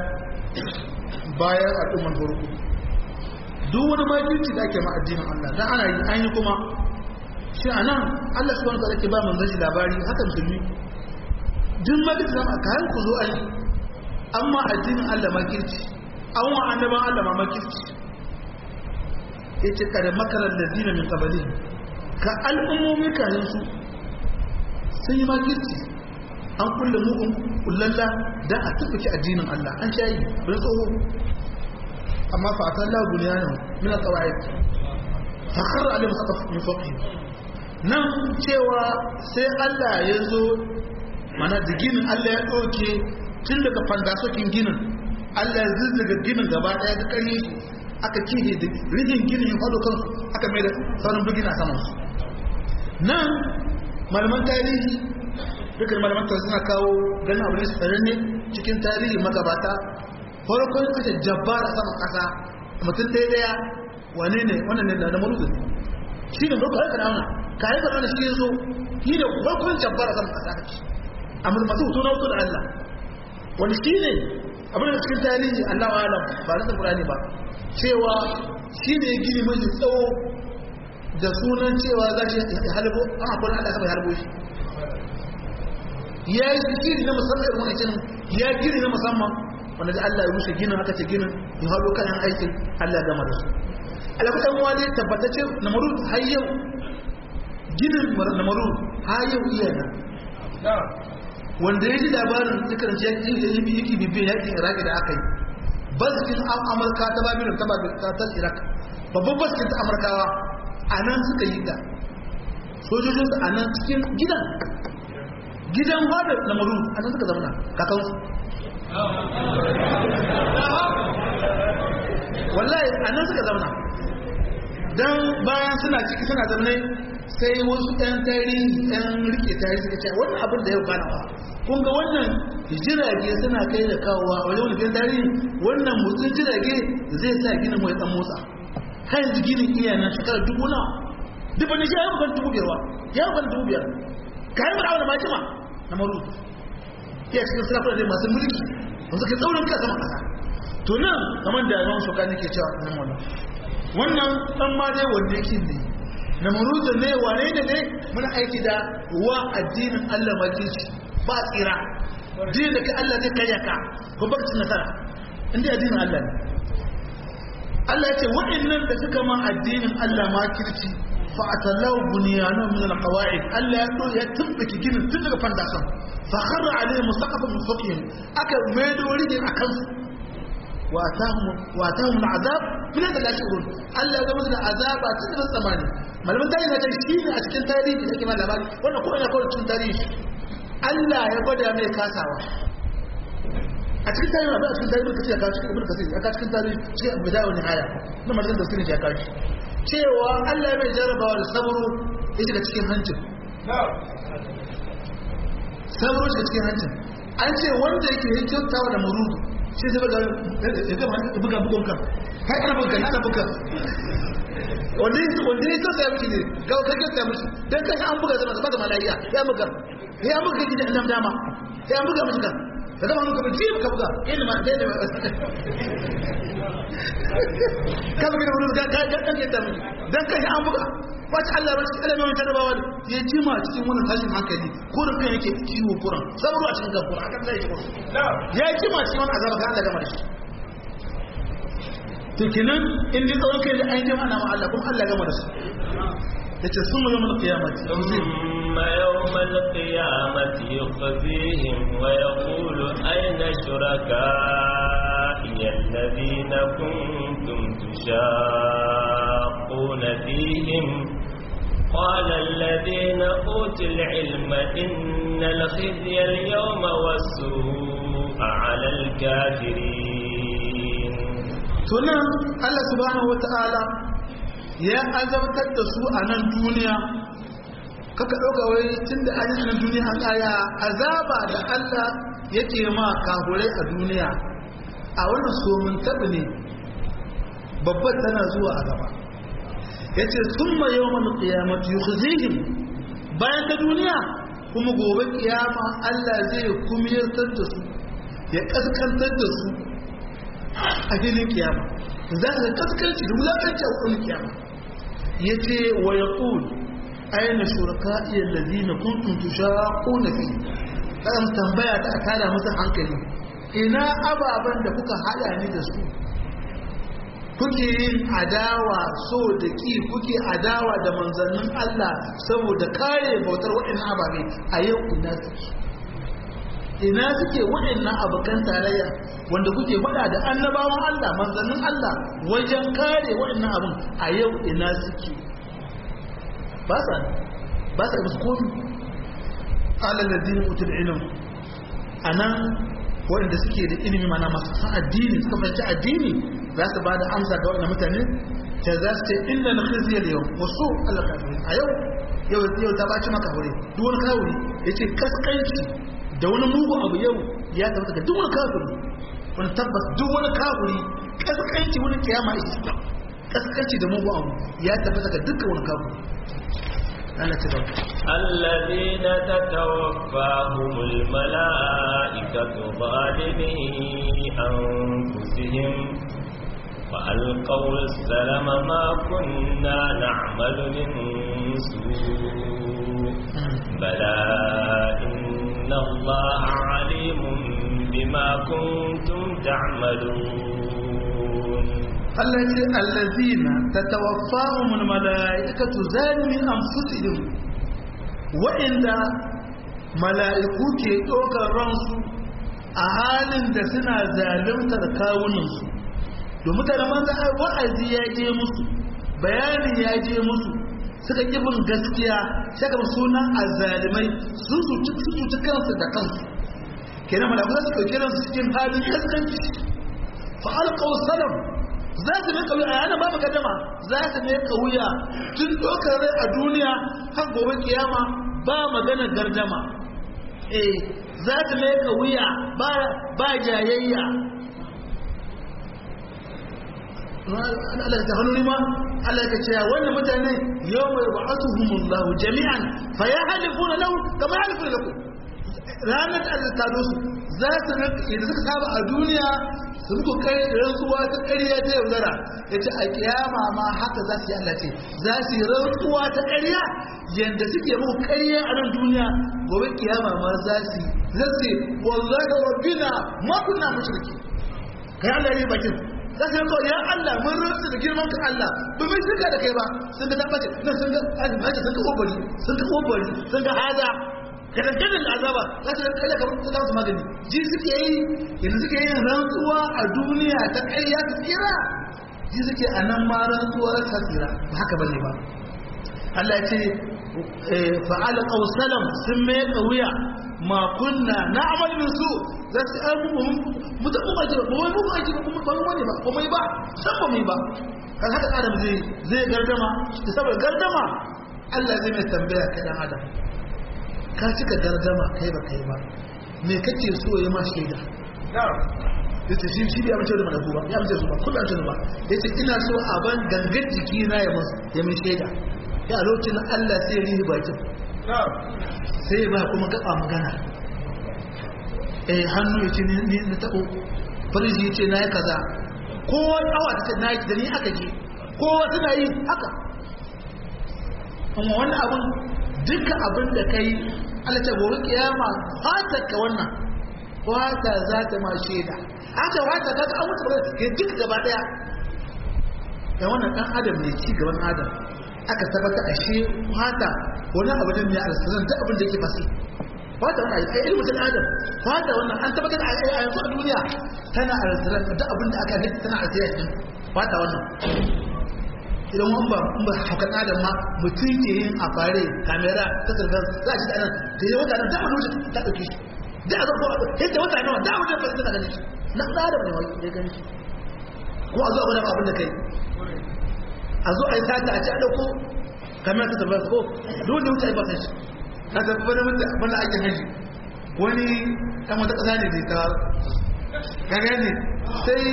bayan al'umman farko duk wani makirci da ake ma addinin Allah dan ana yi an yi kuma shi anan Allah subhanahu wataala ke ba mun gaji labari haka musulmi duk makirci da kayan ku zo ai amma addinin Allah makirci an wa annaban Allah ma makirci yace kada makarar ladina min qablihim ka al'ummomi kayan su sun yi makirci an kulle mugun kullalla da a tabbaki addinin Allah an shayi don tsoho amma fa atan la bunyan min al-qawaid fa kharra alayhim saqaf min fawqihim nan cewa sai Allah ya zo mana da ginin Allah ya doke tun daga fandasokin ginin Allah ya zuzzuga ginin gaba daya da kare aka kihe da rijin ginin ya fado kansu aka mai da sauran bugina saman su nan malaman tarihi dukkan malaman tarihi suna kawo ganin abu ne su ne cikin tarihi magabata farkon kashe jabbar a saman kasa mutum ɗaya wane ne wannan ne da maruzu shi ne farko harkar auna kayan karɓar da shi ya zo shi ne farkon jabbar a saman kasa kake amma masu hutu na hutu da Allah wani shi ne abin da cikin tarihi Allah wa alam ba na Qur'ani ba cewa shi ne gini mai tsawo da sunan cewa za shi halbo an akwai Allah kama ya halbo shi ya yi gini na musamman irin wani cinin ya gini na musamman wanda da Allah ya rushe ginin aka ce ginin ya haɗo kayan aikin Allah gama da su alakutan wani tabbatacce na maru har yau ginin na maru har yau iya nan wanda ya ji labarin dukkan yake bibiyar yakin iraki da aka yi baskin amurka ta babilon ta iraq babban baskin ta amurkawa a nan suka yi ta sojojinsu a nan cikin gidan wadda na maru a nan suka zama kakansu wallahi a nan suka zama don bayan suna ciki suna zaune sai wasu ɗan tarihi ɗan rike tarihi suka ce wannan abin da ya gana ba kun ga wannan jirage suna kai da kawowa a wajen wani tarihi wannan motsin jirage zai sa gina mai ɗan motsa har yanzu ginin iya nan shekara 1000 nawa duk wani shi ya bukan 5,000 ya bukan 5,000 kayan mura wani majima na maru iya cikin sarakuna da masu mulki wanzu ka tsaurin kasa sama kasa to nan kamar da yawan shoka nake cewa nan wannan dan ma dai wanda yake ne na maruzu ne wane ne muna aiki da wa addinin Allah makirci ba tsira din da ka Allah zai karya ka ko ba ci nasara inda addinin Allah ne Allah ya ce wa'annan da suka ma addinin Allah makirci fa atallahu bunyanu min alqawaid Allah ya tumbaki ginin tun daga fandasan fa kharra alayhi musaqafun min fawqihim aka maido rijin akan su wa atahum al'azab min la shurun Allah ya musu da azaba cikin tsamani malaman tarihi da shi ne a cikin tarihi da kima labari wannan ko ina kawai cikin tarihi Allah ya gwada mai kasawa a cikin tarihi ba a cikin tarihi kace ka cikin ibn kasir ka cikin tarihi cikin bidaya wa nihaya na marjan da suke jaka cewa Allah mai jarabawa da sabro ya shiga cikin hancin sabro shiga cikin hancin an ce wanda yake hikimtawa da murudu shi zai buga bugun kan kai ana buga wanda ya tausa ya miki ne ga kake ta miki dan kai an buga zama da malaiya ya buga gidan nan dama ya buga miki kan da zama mun ka ji ka buga ina ma dai da ka buga da wurin ga kake ta miki dan kai an buga wace Allah ba shi Allah mai tarbawa ya jima cikin wannan tashin hankali kurin kai yake ciwo kuran sabru a cikin gafura akan zai ji ya jima cikin wannan azaba ga Allah gama da shi to kinan in dai tsawon kai da an jima na ma Allah kuma Allah gama da su yace summa yawmal qiyamati thumma yawmal qiyamati yukhzihim wa yaqulu ayna shuraka'i alladhina kuntum tushaqquna fihim قال الذين أوتوا العلم إن الخزي اليوم والسوء على الكافرين tunan Allah subhanahu wata'ala ya azabtar da su a nan duniya kaka ɗauka wai tun da an nan duniya an aya azaba da Allah yake ma kafurai a duniya a wannan somin taɓi ne babbar tana zuwa a gaba ya ce sun ma yawon ƙiyamata yukhzihim bayan ta duniya kuma gobe ƙiyama Allah zai kumiyartar da su ya ƙaskantar da su a filin kiyama za ka kaskanci da wulakanci a wurin kiyama ya ce wa ya ƙul aina shuraka iya lalzina kuntun tushaƙo na fi ɗan tambaya ta a tada masa hankali ina ababen da kuka haɗa ni da su kuke yin adawa so da ƙi kuke adawa da manzannin Allah saboda kare bautar waɗannan ababe a yau ina suke waɗannan abokan tarayya wanda kuke faɗa da annabawan Allah manzannin Allah wajen kare waɗannan abin a yau ina suke ba sa musu komi alalladin utul ilm anan waɗanda suke da ilimi mana masu san addini suka fahimci addini za su ba da amsa ga waɗannan mutane ta za su ce inna na khiziyar yau wasu Allah kafirin a yau ta baci maka wuri duk wani kawuri ya ce kaskanci da wani mugu abu yau ya tabbata ga duk wani kafiri wani tabbas duk wani kafiri kaskanci wani kiyama ita kaskanci da mugu abu ya tabbata ga dukkan wani kafiri Allah ta bauta الذين تتوفاهم الملائكة ظالمي أنفسهم وألقوا السلام ما كنا نعمل من سوء بلى إن الله عليم بما كنتم تعملون الذين تتوفاهم الملائكة ظالمي أنفسهم وإن mala'iku ke ɗaukar ransu a halin da suna zalimtar kawunansu domin da manzo wa'azi ya je musu bayanin ya je musu suka kibin gaskiya saka sunan azzalimai su cuci kansu da kansu kenan mala'iku za su ɗauki ransu cikin halin kaskanci fa alqaw salam za su ne kauya yana babu kadama za su ne kauya tun ɗaukar rai a duniya har gobe kiyama ba magana gardama za ta meka wuya ba jayayya Allah ta hannu ma Allah ya ce wannan mutane yawma yab'athuhumullahu jami'an fa yahlifuna lahu kama yahlifuna lakum ranar da Allah ta dosu za su idan suka saba a duniya su muku kai rantsuwa ta ƙarya ta yaudara yace a kiyama ma haka za su yi Allah ce za su yi rantsuwa ta ƙarya yanda suke muku ƙarya a nan duniya gobe kiyama ma za su yi wallahi rabbina ma kunna mushriki kai Allah ne bakin za su yanzu ya Allah mun rantsu da girman ka Allah ba mai shirka da kai ba sun ga tabbace nan sun ga azumata sun ga obari sun ga haza kada kada azaba za su kalle kamar su da su magani ji suke yi yanzu suke yin rantsuwa a duniya ta ƙarya ta tsira ji suke a nan ma rantsuwar ta tsira ba haka bane ba Allah ya ce fa'ala qawsalam sun mai wuya ma kunna na'mal min su za su an mutum ba ji ba wai mu aiki ba kuma ba wani ba kuma ba san ba mai ba kan haka adam zai gardama da saboda gardama Allah zai mai tambaya kai dan adam ka cika gardama kai ba me kake so ya ma shaida yace shi bai amince da malaku ba ya amince su ba kullu amince ba yace ina so a ban gangan jiki na ya mai shaida ya lokacin Allah sai ya rihi bakin sai ba kuma gaba magana hannu ya ce ni na taɓo farji ya ce na yi kaza kowa awa ta ce na yi da ni aka je kowa suna yi haka amma wannan abin dukkan abin da ka yi alace gobe kiyama fatar ka wannan fata za ta ma shaida haka fata ka an mutu ba ke duk gaba daya da wannan dan adam ne ci gaban adam aka tabbata ashe fata wani abu da ya alsalan duk abin da yake fasi fata wannan ai ilmu dan adam fata wannan an tabbatar a yanzu a duniya tana alsalan duk abin da aka halitta tana alsalan fata wannan idan wani ba haukan adam ma mutum ke yin a fare kamera ta sarfar za a ci tsanan da ya wata nan damar wuce ta ɗauke shi da a zarko yadda wata nawa damar da fasa ta gani shi na tsarin da wani ya gani shi ko a zo a wani abin da kai a zo a yi sata a ci a ɗauko kamera ta sarfar ko dole wuce a yi bakan shi na tafi wani mutum wanda ake haji wani ɗan wata ƙasa ne da ta gane ne sai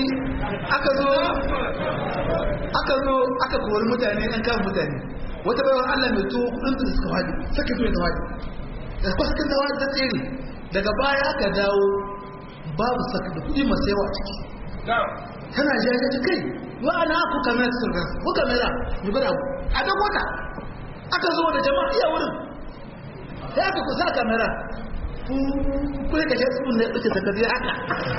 aka kowar mutane an kawo mutane wata baiwar Allah mai to kudin da suka fadi sake to ta fadi da kwaskin da ta tsere daga baya aka dawo babu saka da kudi masu yawa ciki tana jaje ta kai wa ana ku kamera sun ga ku kamera ni bada a da kota aka zo da jama'a iya wurin sai aka kusa kamera ku ka shi sun ne duka ta kabiya haka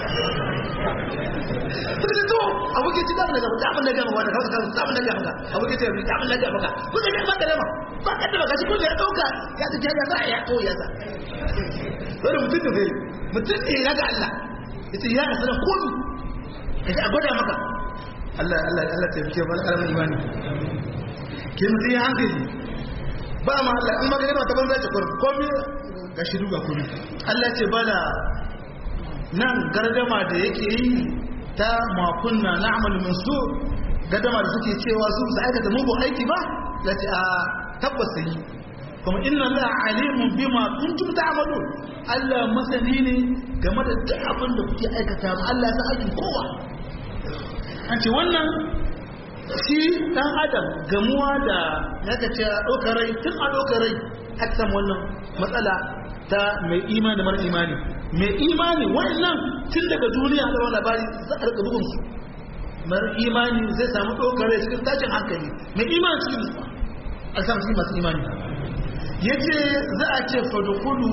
sai to abu ke cikin daga da abin da ga maka da ka da abin da ga maka abu ke cikin da abin da ga maka ku da maka da ba ka da maka shi ko ya dauka ya ta ya za ya to ya za wani mutum ne ya ga Allah yace ya asala komi kaje a gwada maka Allah ta yake ba karamin imani ke mutum ya hankali ba ma Allah in maka yana ta banza ta komi ga shi duga komi Allah ce bala nan gargama da yake yi ta makunna na'mal min su gadama da suke cewa su su aikata mugun aiki ba ya ce a tabbas yi kuma inna la alimun bima kuntum ta'malun Allah masani ne game da duk abin da kuke aikata ba Allah ya aikin kowa an ce wannan shi dan adam gamuwa da yaka ce a dokarai tun a dokarai aka samu wannan matsala ta mai imani da mara imani mai imani wannan tun daga duniya da wani labari za a rika bugun su mara imani zai samu dokarai cikin tashin hankali mai imani cikin nutsuwa a samu cikin masu imani yace za a ce fadkhulu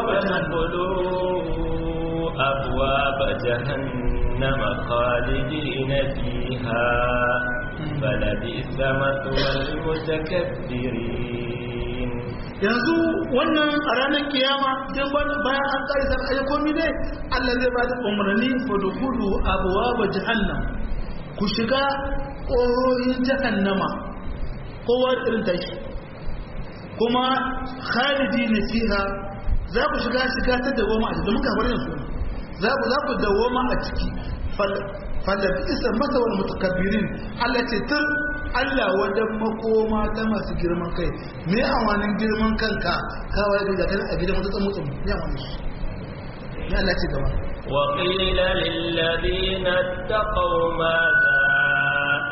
abwaaba jahannama khalidina fiha falabisa mathwal mutakabbirin. Yanzu wannan a ranar kiyama dan bayan an tsari san ayyukomi ne Allah zai ba da umarni fadkhulu abwaaba jahannam ku shiga ƙohoyin jahannama kowa irin tashi kuma khalidi na fiha za ku shiga ta dawoma a cikin muka barin su za ku dawoma a ciki falla isa masawar mutakabbirin Allah ce tun Allah wajen makoma ta masu girman kai me amanin girman kanka kawai da kan a gidan wata mutum ya wani ya Allah ce gaba wa qila lil ladina taqaw madha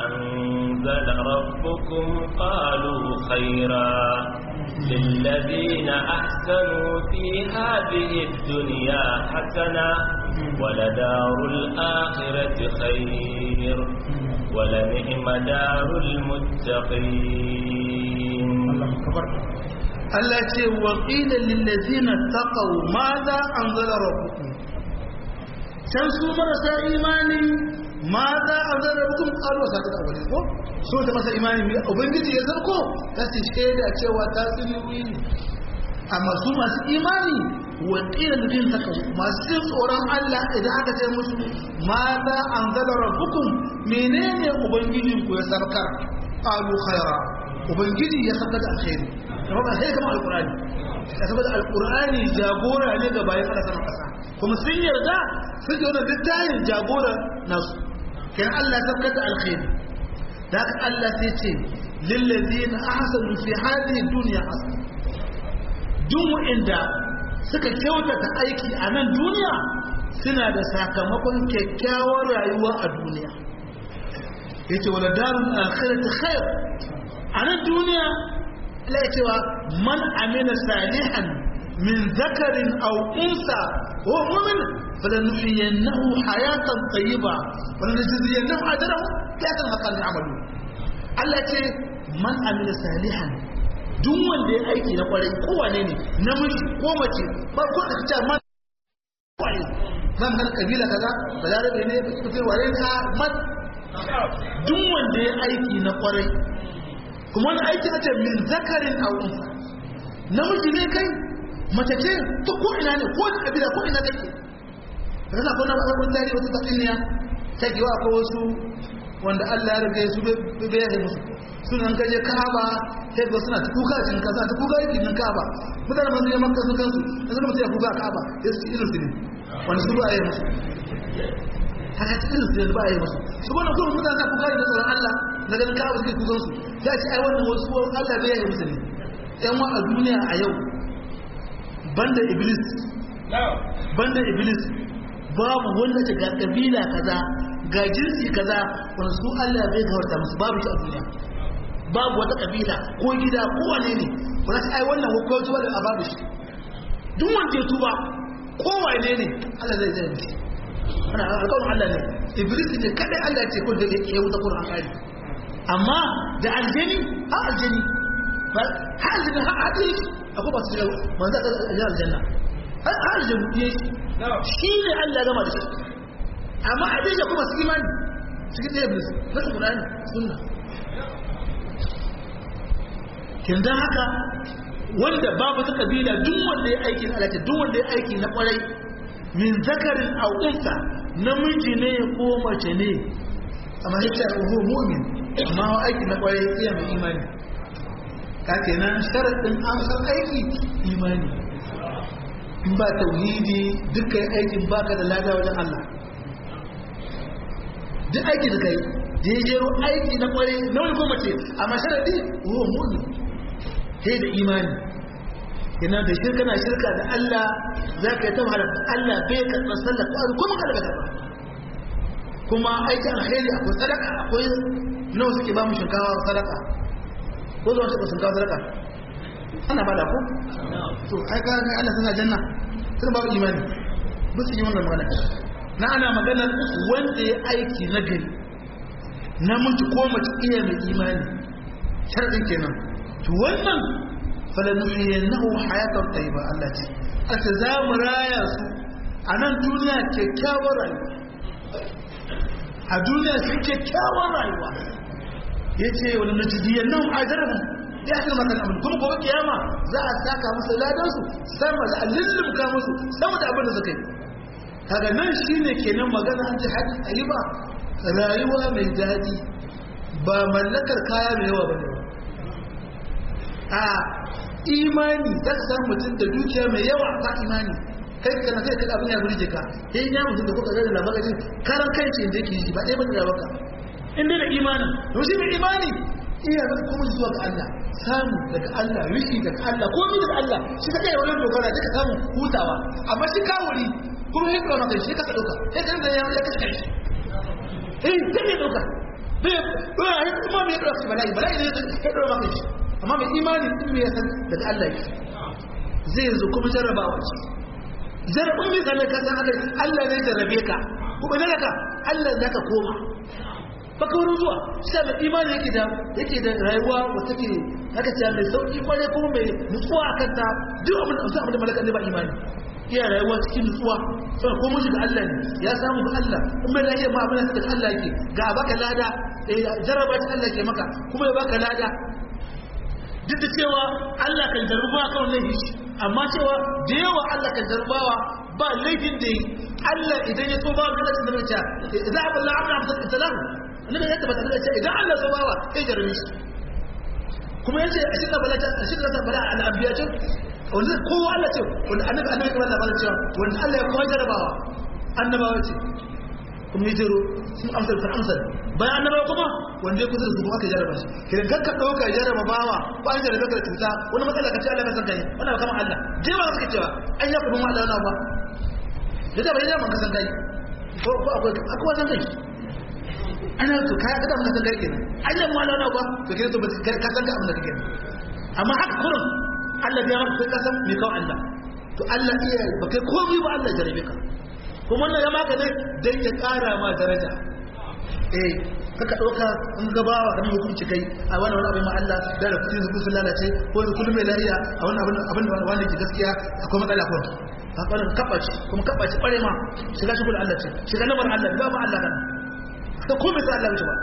أنزل ربكم قالوا خيرا للذين أحسنوا في هذه الدنيا حسنة ولدار الآخرة خير ولنعم دار المتقين. Allah ce wa qila lil ladzina taqaw madha anzala rabbukum, can su marasa imani madha anzala rabbukum qalu sadaka wani ko so da masa imani mai ubangiji ya zarko ta ce shaida cewa ta tsini ne, amma su masu imani wa qila lil ladzina taqaw masu tsoron Allah idan aka ce musu madha anzala rabbukum menene ubangijinku ya sarkar qalu khaira, ubangiji ya saka da alkhairi kuma sai kamar alqur'ani saboda alqur'ani jagora ne ga bayan Allah sanan kasa kuma sun yarda sun ji wannan littafin jagora nasu kai Allah saka da alkhairi da Allah sai ce lil ladina ahsanu fi hadhihi dunya hasana, duk inda suka kyautata aiki a nan duniya suna da sakamakon kyakkyawar rayuwa a duniya. Yace wala darul akhirati khair, a nan duniya Allah ya cewa man amila salihan min zakarin aw unsa wa mu'min falanuhyiyannahu hayatan tayyiba wa lanajziyannahu ajrahu bi'ahsani ma kanu ya'malun. Allah ce man amila salihan, duk wanda ya aiki na kwarai ko wane ne namiji ko mace ba ko da kace man kwarai man har kabila kaza balarabe ne kafir ware ka man duk wanda ya aiki na kwarai kuma wani aiki na ce min zakarin a unsa, namiji ne kai mace ce ta ko ina ne ko da kabila ko ina kake rana ko na abun tare wata tatsuniya ta giwa ko wasu wanda Allah ya rage su bai yi musu sunan kaje Kaaba sai ga suna ta kuka cikin kaza ta kuka yake cikin Kaaba mutane mun je Makka su kansu yanzu mutum ya kuka Kaaba sai su irin su ne wanda su ba yi musu haka ta irin su ne ba yi musu su wannan kuma mutane kuka da tsoron Allah na ganin Kaaba suke kukan su ya ce ai wannan wasu Allah bai yi musu ne yan wa a duniya a yau banda iblis babu wanda ta ga kabila kaza ga jinsi kaza wanda su Allah bai gawarta musu babu shi a duniya, babu wata kabila ko gida ko wane ne wanda ta ai wannan ko tuba da babu shi, duk wanda ya tuba ko wane ne Allah zai zai mishi ana alƙawarin Allah ne. Iblis ne kadai Allah ya ce ko da ya wuta Qur'an kai, amma da aljani ha aljani ha aljani ha aljani akwai ba su shiga manzo da aljanna ha aljani shi ne Allah gama da shi, amma aljani kuma su imani cikin da Iblis na Qur'ani sunna kin dan haka wanda babu ta kabila duk wanda ya aiki Allah ce duk wanda ya aiki na kwarai min zakarin aw unsa, namiji ne ko mace ne amma yace ruhu mu'min amma aiki na kwarai iya mai imani ka kenan sharadin amsar aiki imani, in ba tauhidi dukkan aikin baka da lada wajen Allah. Duk aiki da kai jejero aiki na kwarai na wani goma ce amma sharadi ruhu mu'min sai da imani. Ina da shirka na shirka da Allah za ka yi ta wahala Allah bai karɓa sallah ko kuma kada ka karɓa. Kuma aikin alheri akwai sadaka, akwai nawa suke ba mu shinkawa sadaka ko zuwa suka shinkawa sadaka ana ba da ku to ai ka ga Allah suna janna sun ba imani ba su yi wannan magana na ana magana wanda ya aiki na gari namiji ko mace iya mai imani sharadin kenan to wannan falanuhiyannahu hayatan tayyiba Allah ce aka za mu raya su a nan duniya kyakkyawar rayuwa, a duniya su kyakkyawar rayuwa ya ce wani najidiyan nan ajarahun ya fi matan abin kuma gobe kiyama za a saka musu ladansu sama da lullumka musu sama da abin da suka yi. Kaga nan shi ne kenan magana an ji haɗin a yi ba rayuwa mai daɗi ba mallakar kaya mai yawa ba ne ba a imani za ka samu mutum da dukiya mai yawa ba imani kai kana kai kada abin ya burge ka sai ya mutum da kuka ga labarin karan kai ce inda yake yi ba ɗaya ba da baka inda da imani to shi mai imani iya zan kuma zuwa ga Allah samu daga Allah rishi daga Allah komai daga Allah shi ka kai wani dogara duka samu hutawa amma shi kawuri kuma ya tsara maka shi ka dauka sai kan da ya kace kai sai ya dauka bai kuma mai ɗauki bala'i ne ya ɗora maka shi amma mai imani ɗin mai yasan daga Allah yake zai zo kuma jarrabawa ce jarrabin mai same ka san Allah ne jarrabe ka kuma ne ka Allah za ka koma baka wurin zuwa sai mai imani yake da rayuwa wata ke haka ce mai sauki kware kuma mai nutsuwa a kanta duk abin da malaka ne ba imani iya rayuwa cikin nutsuwa sai ko mun shiga Allah ne ya samu ga Allah in bai lafiya ma abin da Allah yake ga baka lada jarraba ta Allah ke maka kuma ya baka lada duk da cewa Allah kan jarraba kan laifi amma cewa da yawa Allah kan jarrabawa ba laifin da yi Allah idan ya so ba da da mace idan Allah amna amsa salahu annabi ya tabbata da cewa idan Allah so bawa sai jarrabe shi kuma yace a cikin balata a cikin bala al-anbiya ce wanda kowa Allah ce wanda annabi kuma Allah ba cewa wanda Allah ya kowa jarrabawa annabawa ce kuma ya jero sun amsa bayan annabawa kuma wanda ya kusa da su aka jarraba shi kiran kakka dauka jarraba bawa ko an jarraba ka cuta wani matsala ka ce Allah ka san kai wannan ba kamar Allah je ba ka cewa an ya kuma Allah na ba da bai da man ka san kai ko akwai san kai ana to kai ka da man san kai kenan an ya mu Allah na ba to kiran to ka san ka abin da kake amma haka kurin Allah ya maka sai ka san me kawai Allah to Allah iya ba kai komai ba Allah jarrabe ka kuma wannan ya maka ne dan ya kara ma daraja kaka dauka in gabawa kan hukunci kai a wannan abin ma Allah da da kudin sun lalace ko da kullum mai lafiya a wannan abin da wanda ke gaskiya akwai matsala ko haka kabaci kuma kabaci bare ma shiga shi kullu Allah ce shiga lamar Allah ba ba Allah kana to komai sai Allah ba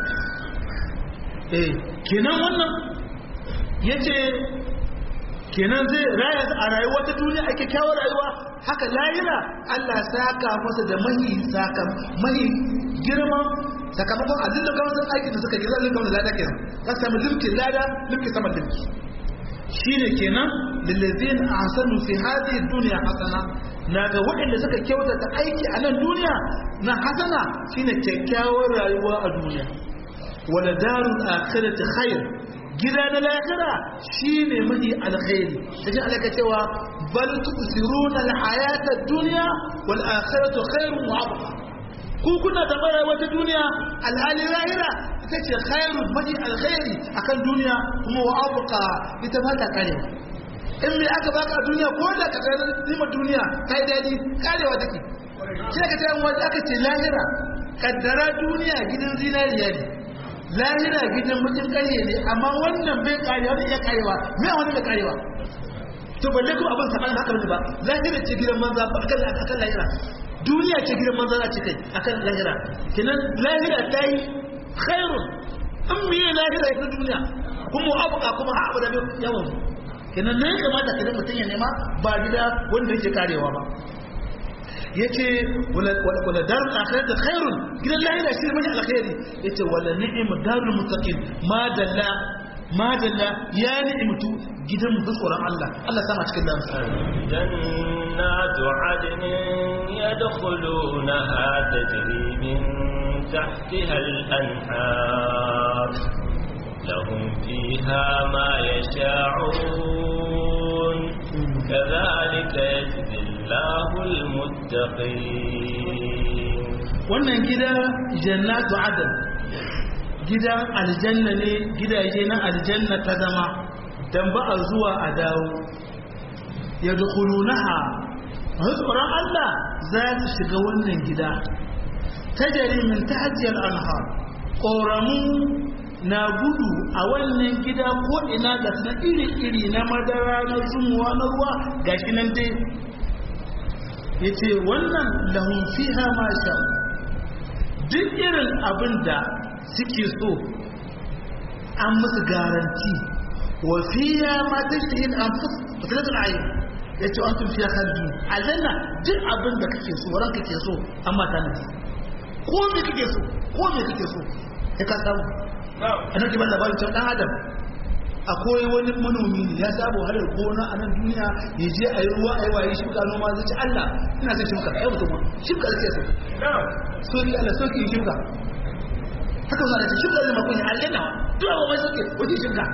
kenan wannan yace kenan zai raya a rayuwar ta duniya ake kyawar rayuwa haka lahira Allah saka masa da mahi girma sakamakon a dukkan kawai aikin da suka gina limkin lada kenan za su sami limkin lada limkin saman limki shine kenan lillazin ahsanu fi hadhihi dunya hasana na ga waɗanda suka kyautata aiki a nan duniya na hasana shine kyakkyawar rayuwa a duniya wala darul akhirati khair gida na lahira shine mafi alkhairi kaje Allah ka cewa bal tusiruna alhayata ad-dunya wal akhiratu khairun wa abqa ku kuna da rayuwar ta duniya alhali lahira ita ce khairun mafi alkhairi akan duniya kuma wa abqa ita ba ta karewa in me aka baka a duniya ko da ka ga nima duniya kai dadi karewa take sai ka tayi wanda aka ce lahira kaddara duniya gidan zinariya ne lahira gidan mutum kare ne amma wannan bai karewa wani iya karewa me wani bai karewa to balle kuma abin saban haka ne ba lahira ce gidan manza ba akan lahira duniya ce gidan manza ce kai akan lahira kenan lahira ta yi khairun in miye lahira ita duniya kuma abuka kuma ha abu da yawan kenan ne kamata ka mutum ya nema ba gida wanda yake karewa ba yace wala darul akhirati khairun gidan lahira shi mai alkhairi yace wala ni'im darul muttaqin ma dalla ya ni'imtu gidan mu tsoron Allah Allah sama cikin nan jannatu adnin yadkhulunaha tajri min tahtiha al-anhar lahum fiha ma yasha'un kadhalika yajzi Allahu al-muttaqin wannan gida jannatu adn gidan aljanna ne gidaje na aljanna ta zama dan ba a zuwa a dawo yadkhulunaha tsoron Allah za su shiga wannan gida tajri min tahtiha al-anhar qoramu na gudu a wannan gida ko ina ga na iri-iri na madara na zumuwa na ruwa gashi nan dai yace wannan lahum fiha ma sha duk irin abinda suke so an musu garanti wa fiya ma tashtahin anfus fatlatul ayn yace antum fiya khalidun aljanna duk abin da kake so ranka kake so amma ta nufi ko me kake so sai ka samu annabi ban labarin cewa dan adam akwai wani manomi ne ya sabo halar gona a nan duniya ya je a yi ruwa a yi waye shi ka noma zai ci Allah ina son shimka ai mutum shimka da sai so ni Allah so ki shimka haka zuwa da shimka da makon aljanna duk abu mai soke wajen shimka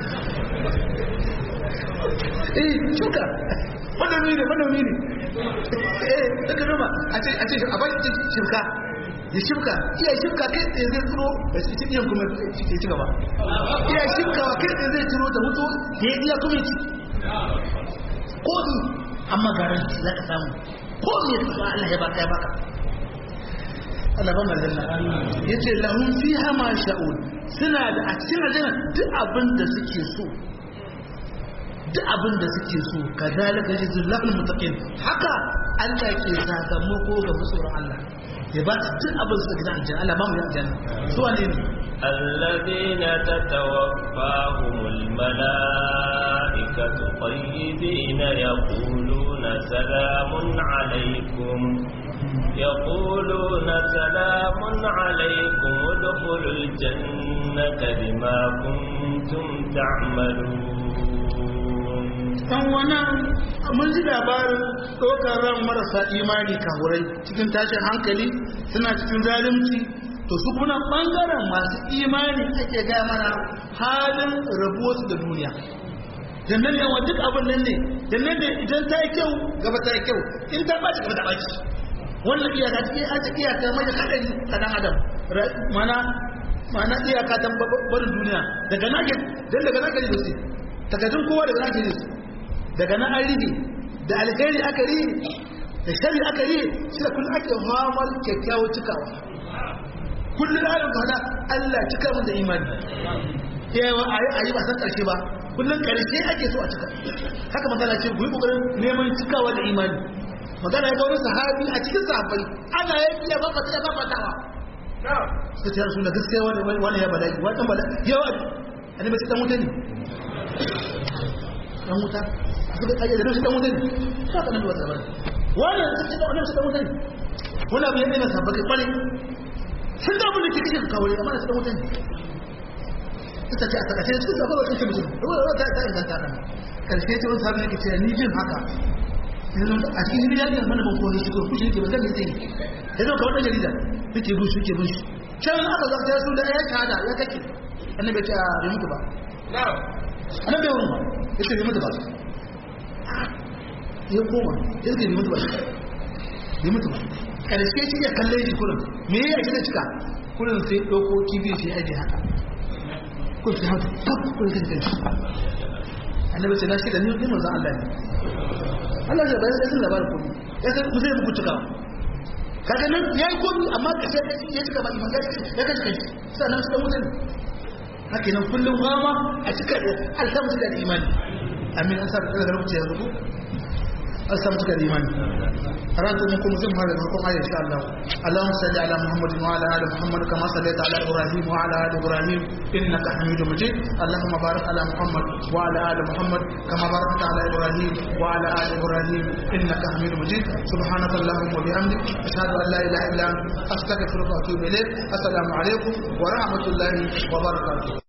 shimka manomi ne daga noma a ce a bai shimka ya shifka iya shifka kai tsaye zai tsiro da shi cikin kuma ya ci gaba iya shifkawa kai tsaye zai tsiro da mutu da ya iya kuma ci komi amma garanti za ka samu komi ya tsaba Allah ya baka Allah ba maljanna yace lahum fiha ma sha'un suna da a cikin aljanna duk abin da suke so duk abin da suke so kazalika jazalul muttaqin haka Allah ke sakamako ga musulman Allah ya ba su duk abin da suke aljanna Allah ba mu aljanna su wane ne الذين تتوفاهم الملائكة طيبين يقولون سلام عليكم ادخلوا الجنة بما كنتم تعملون dan wannan mun ji labarin ɗaukar ran marasa imani kahurai cikin tashin hankali suna cikin zalunci to su kuma ɓangaren masu imani ake gaya mana halin rabuwarsu da duniya jannan ne wa duk abin nan ne jannan ne idan ta yi kyau gaba ta yi kyau in ta ɓaci gaba ta ɓaci wannan iyaka ta iyaka mai da kadari ta dan adam mana iyaka ta barin duniya daga nake dan daga nake da su takadun kowa daga nake da su daga nan an rige da alkhairi aka rige da shari aka rige sai kun ake hamar kyakkyawa cikawa kullun ayyukan fada Allah cika mun da imani yawa ayi ba san karshe ba kullun karshe ake so a cika haka magana ce ku yi kokarin neman cikawa da imani magana ya ga wani sahabi a cikin sahabbai ana yaki ya baba ta babatawa sai ta rasu da gaskiya wani ya bala'i wannan bala'i yawa annabi sai dan wuta ne dan wuta suka kaje da dan wuta ne sai ka nan wata bane wannan sai da annabi sai dan wuta ne wala bai yana sahabbai kware sun da abin da kike kawo amma sai dan wuta ne ita ce a saka sai su ga ba sai mutum wala ta inganta dan karshe ce wani sahabi yake cewa ni jin haka a cikin hidiyar yin mana ban kowane shigo kushe ke bazan zai yi ya zo ka wadda jarida suke bushe ke bushe can aka zaka su da ya shahada ya kake annabi ce a bai mutu ba annabi ya wurin ba ya ce bai mutu ba ya koma ya ce bai mutu ba bai mutu ba karshe shi ya kalle shi kurin me ya shi da cika kurin sai ɗauko kibiyar shi ya ajiye haka kun fi hauta kaf kurin kan kan shi annabi ce na shi da ni manzan Allah ne Allah ya bayar da sun labarin komi ya san mu zai muku cikawa kaga nan yayi komi amma kashe ya cika ba iman gashi ya kashi kai sannan su da mutane haka nan kullum gama a cika alsamu cika da imani amin an sa da rubuce ya rubu alsamu cika da imani karatu mun kuma zan fara da kuma insha Allah Allahumma salli ala Muhammad wa ala ali Muhammad kama sallaita ala Ibrahim wa ala ali Ibrahim innaka Hamidum Majid Allahumma barik ala Muhammad wa ala ali Muhammad kama barakta ala Ibrahim wa ala ali Ibrahim innaka Hamidum Majid subhanaka Allahumma wa bihamdik ashhadu an la ilaha illa anta astaghfiruka wa atubu ilayk assalamu alaikum wa rahmatullahi wa barakatuh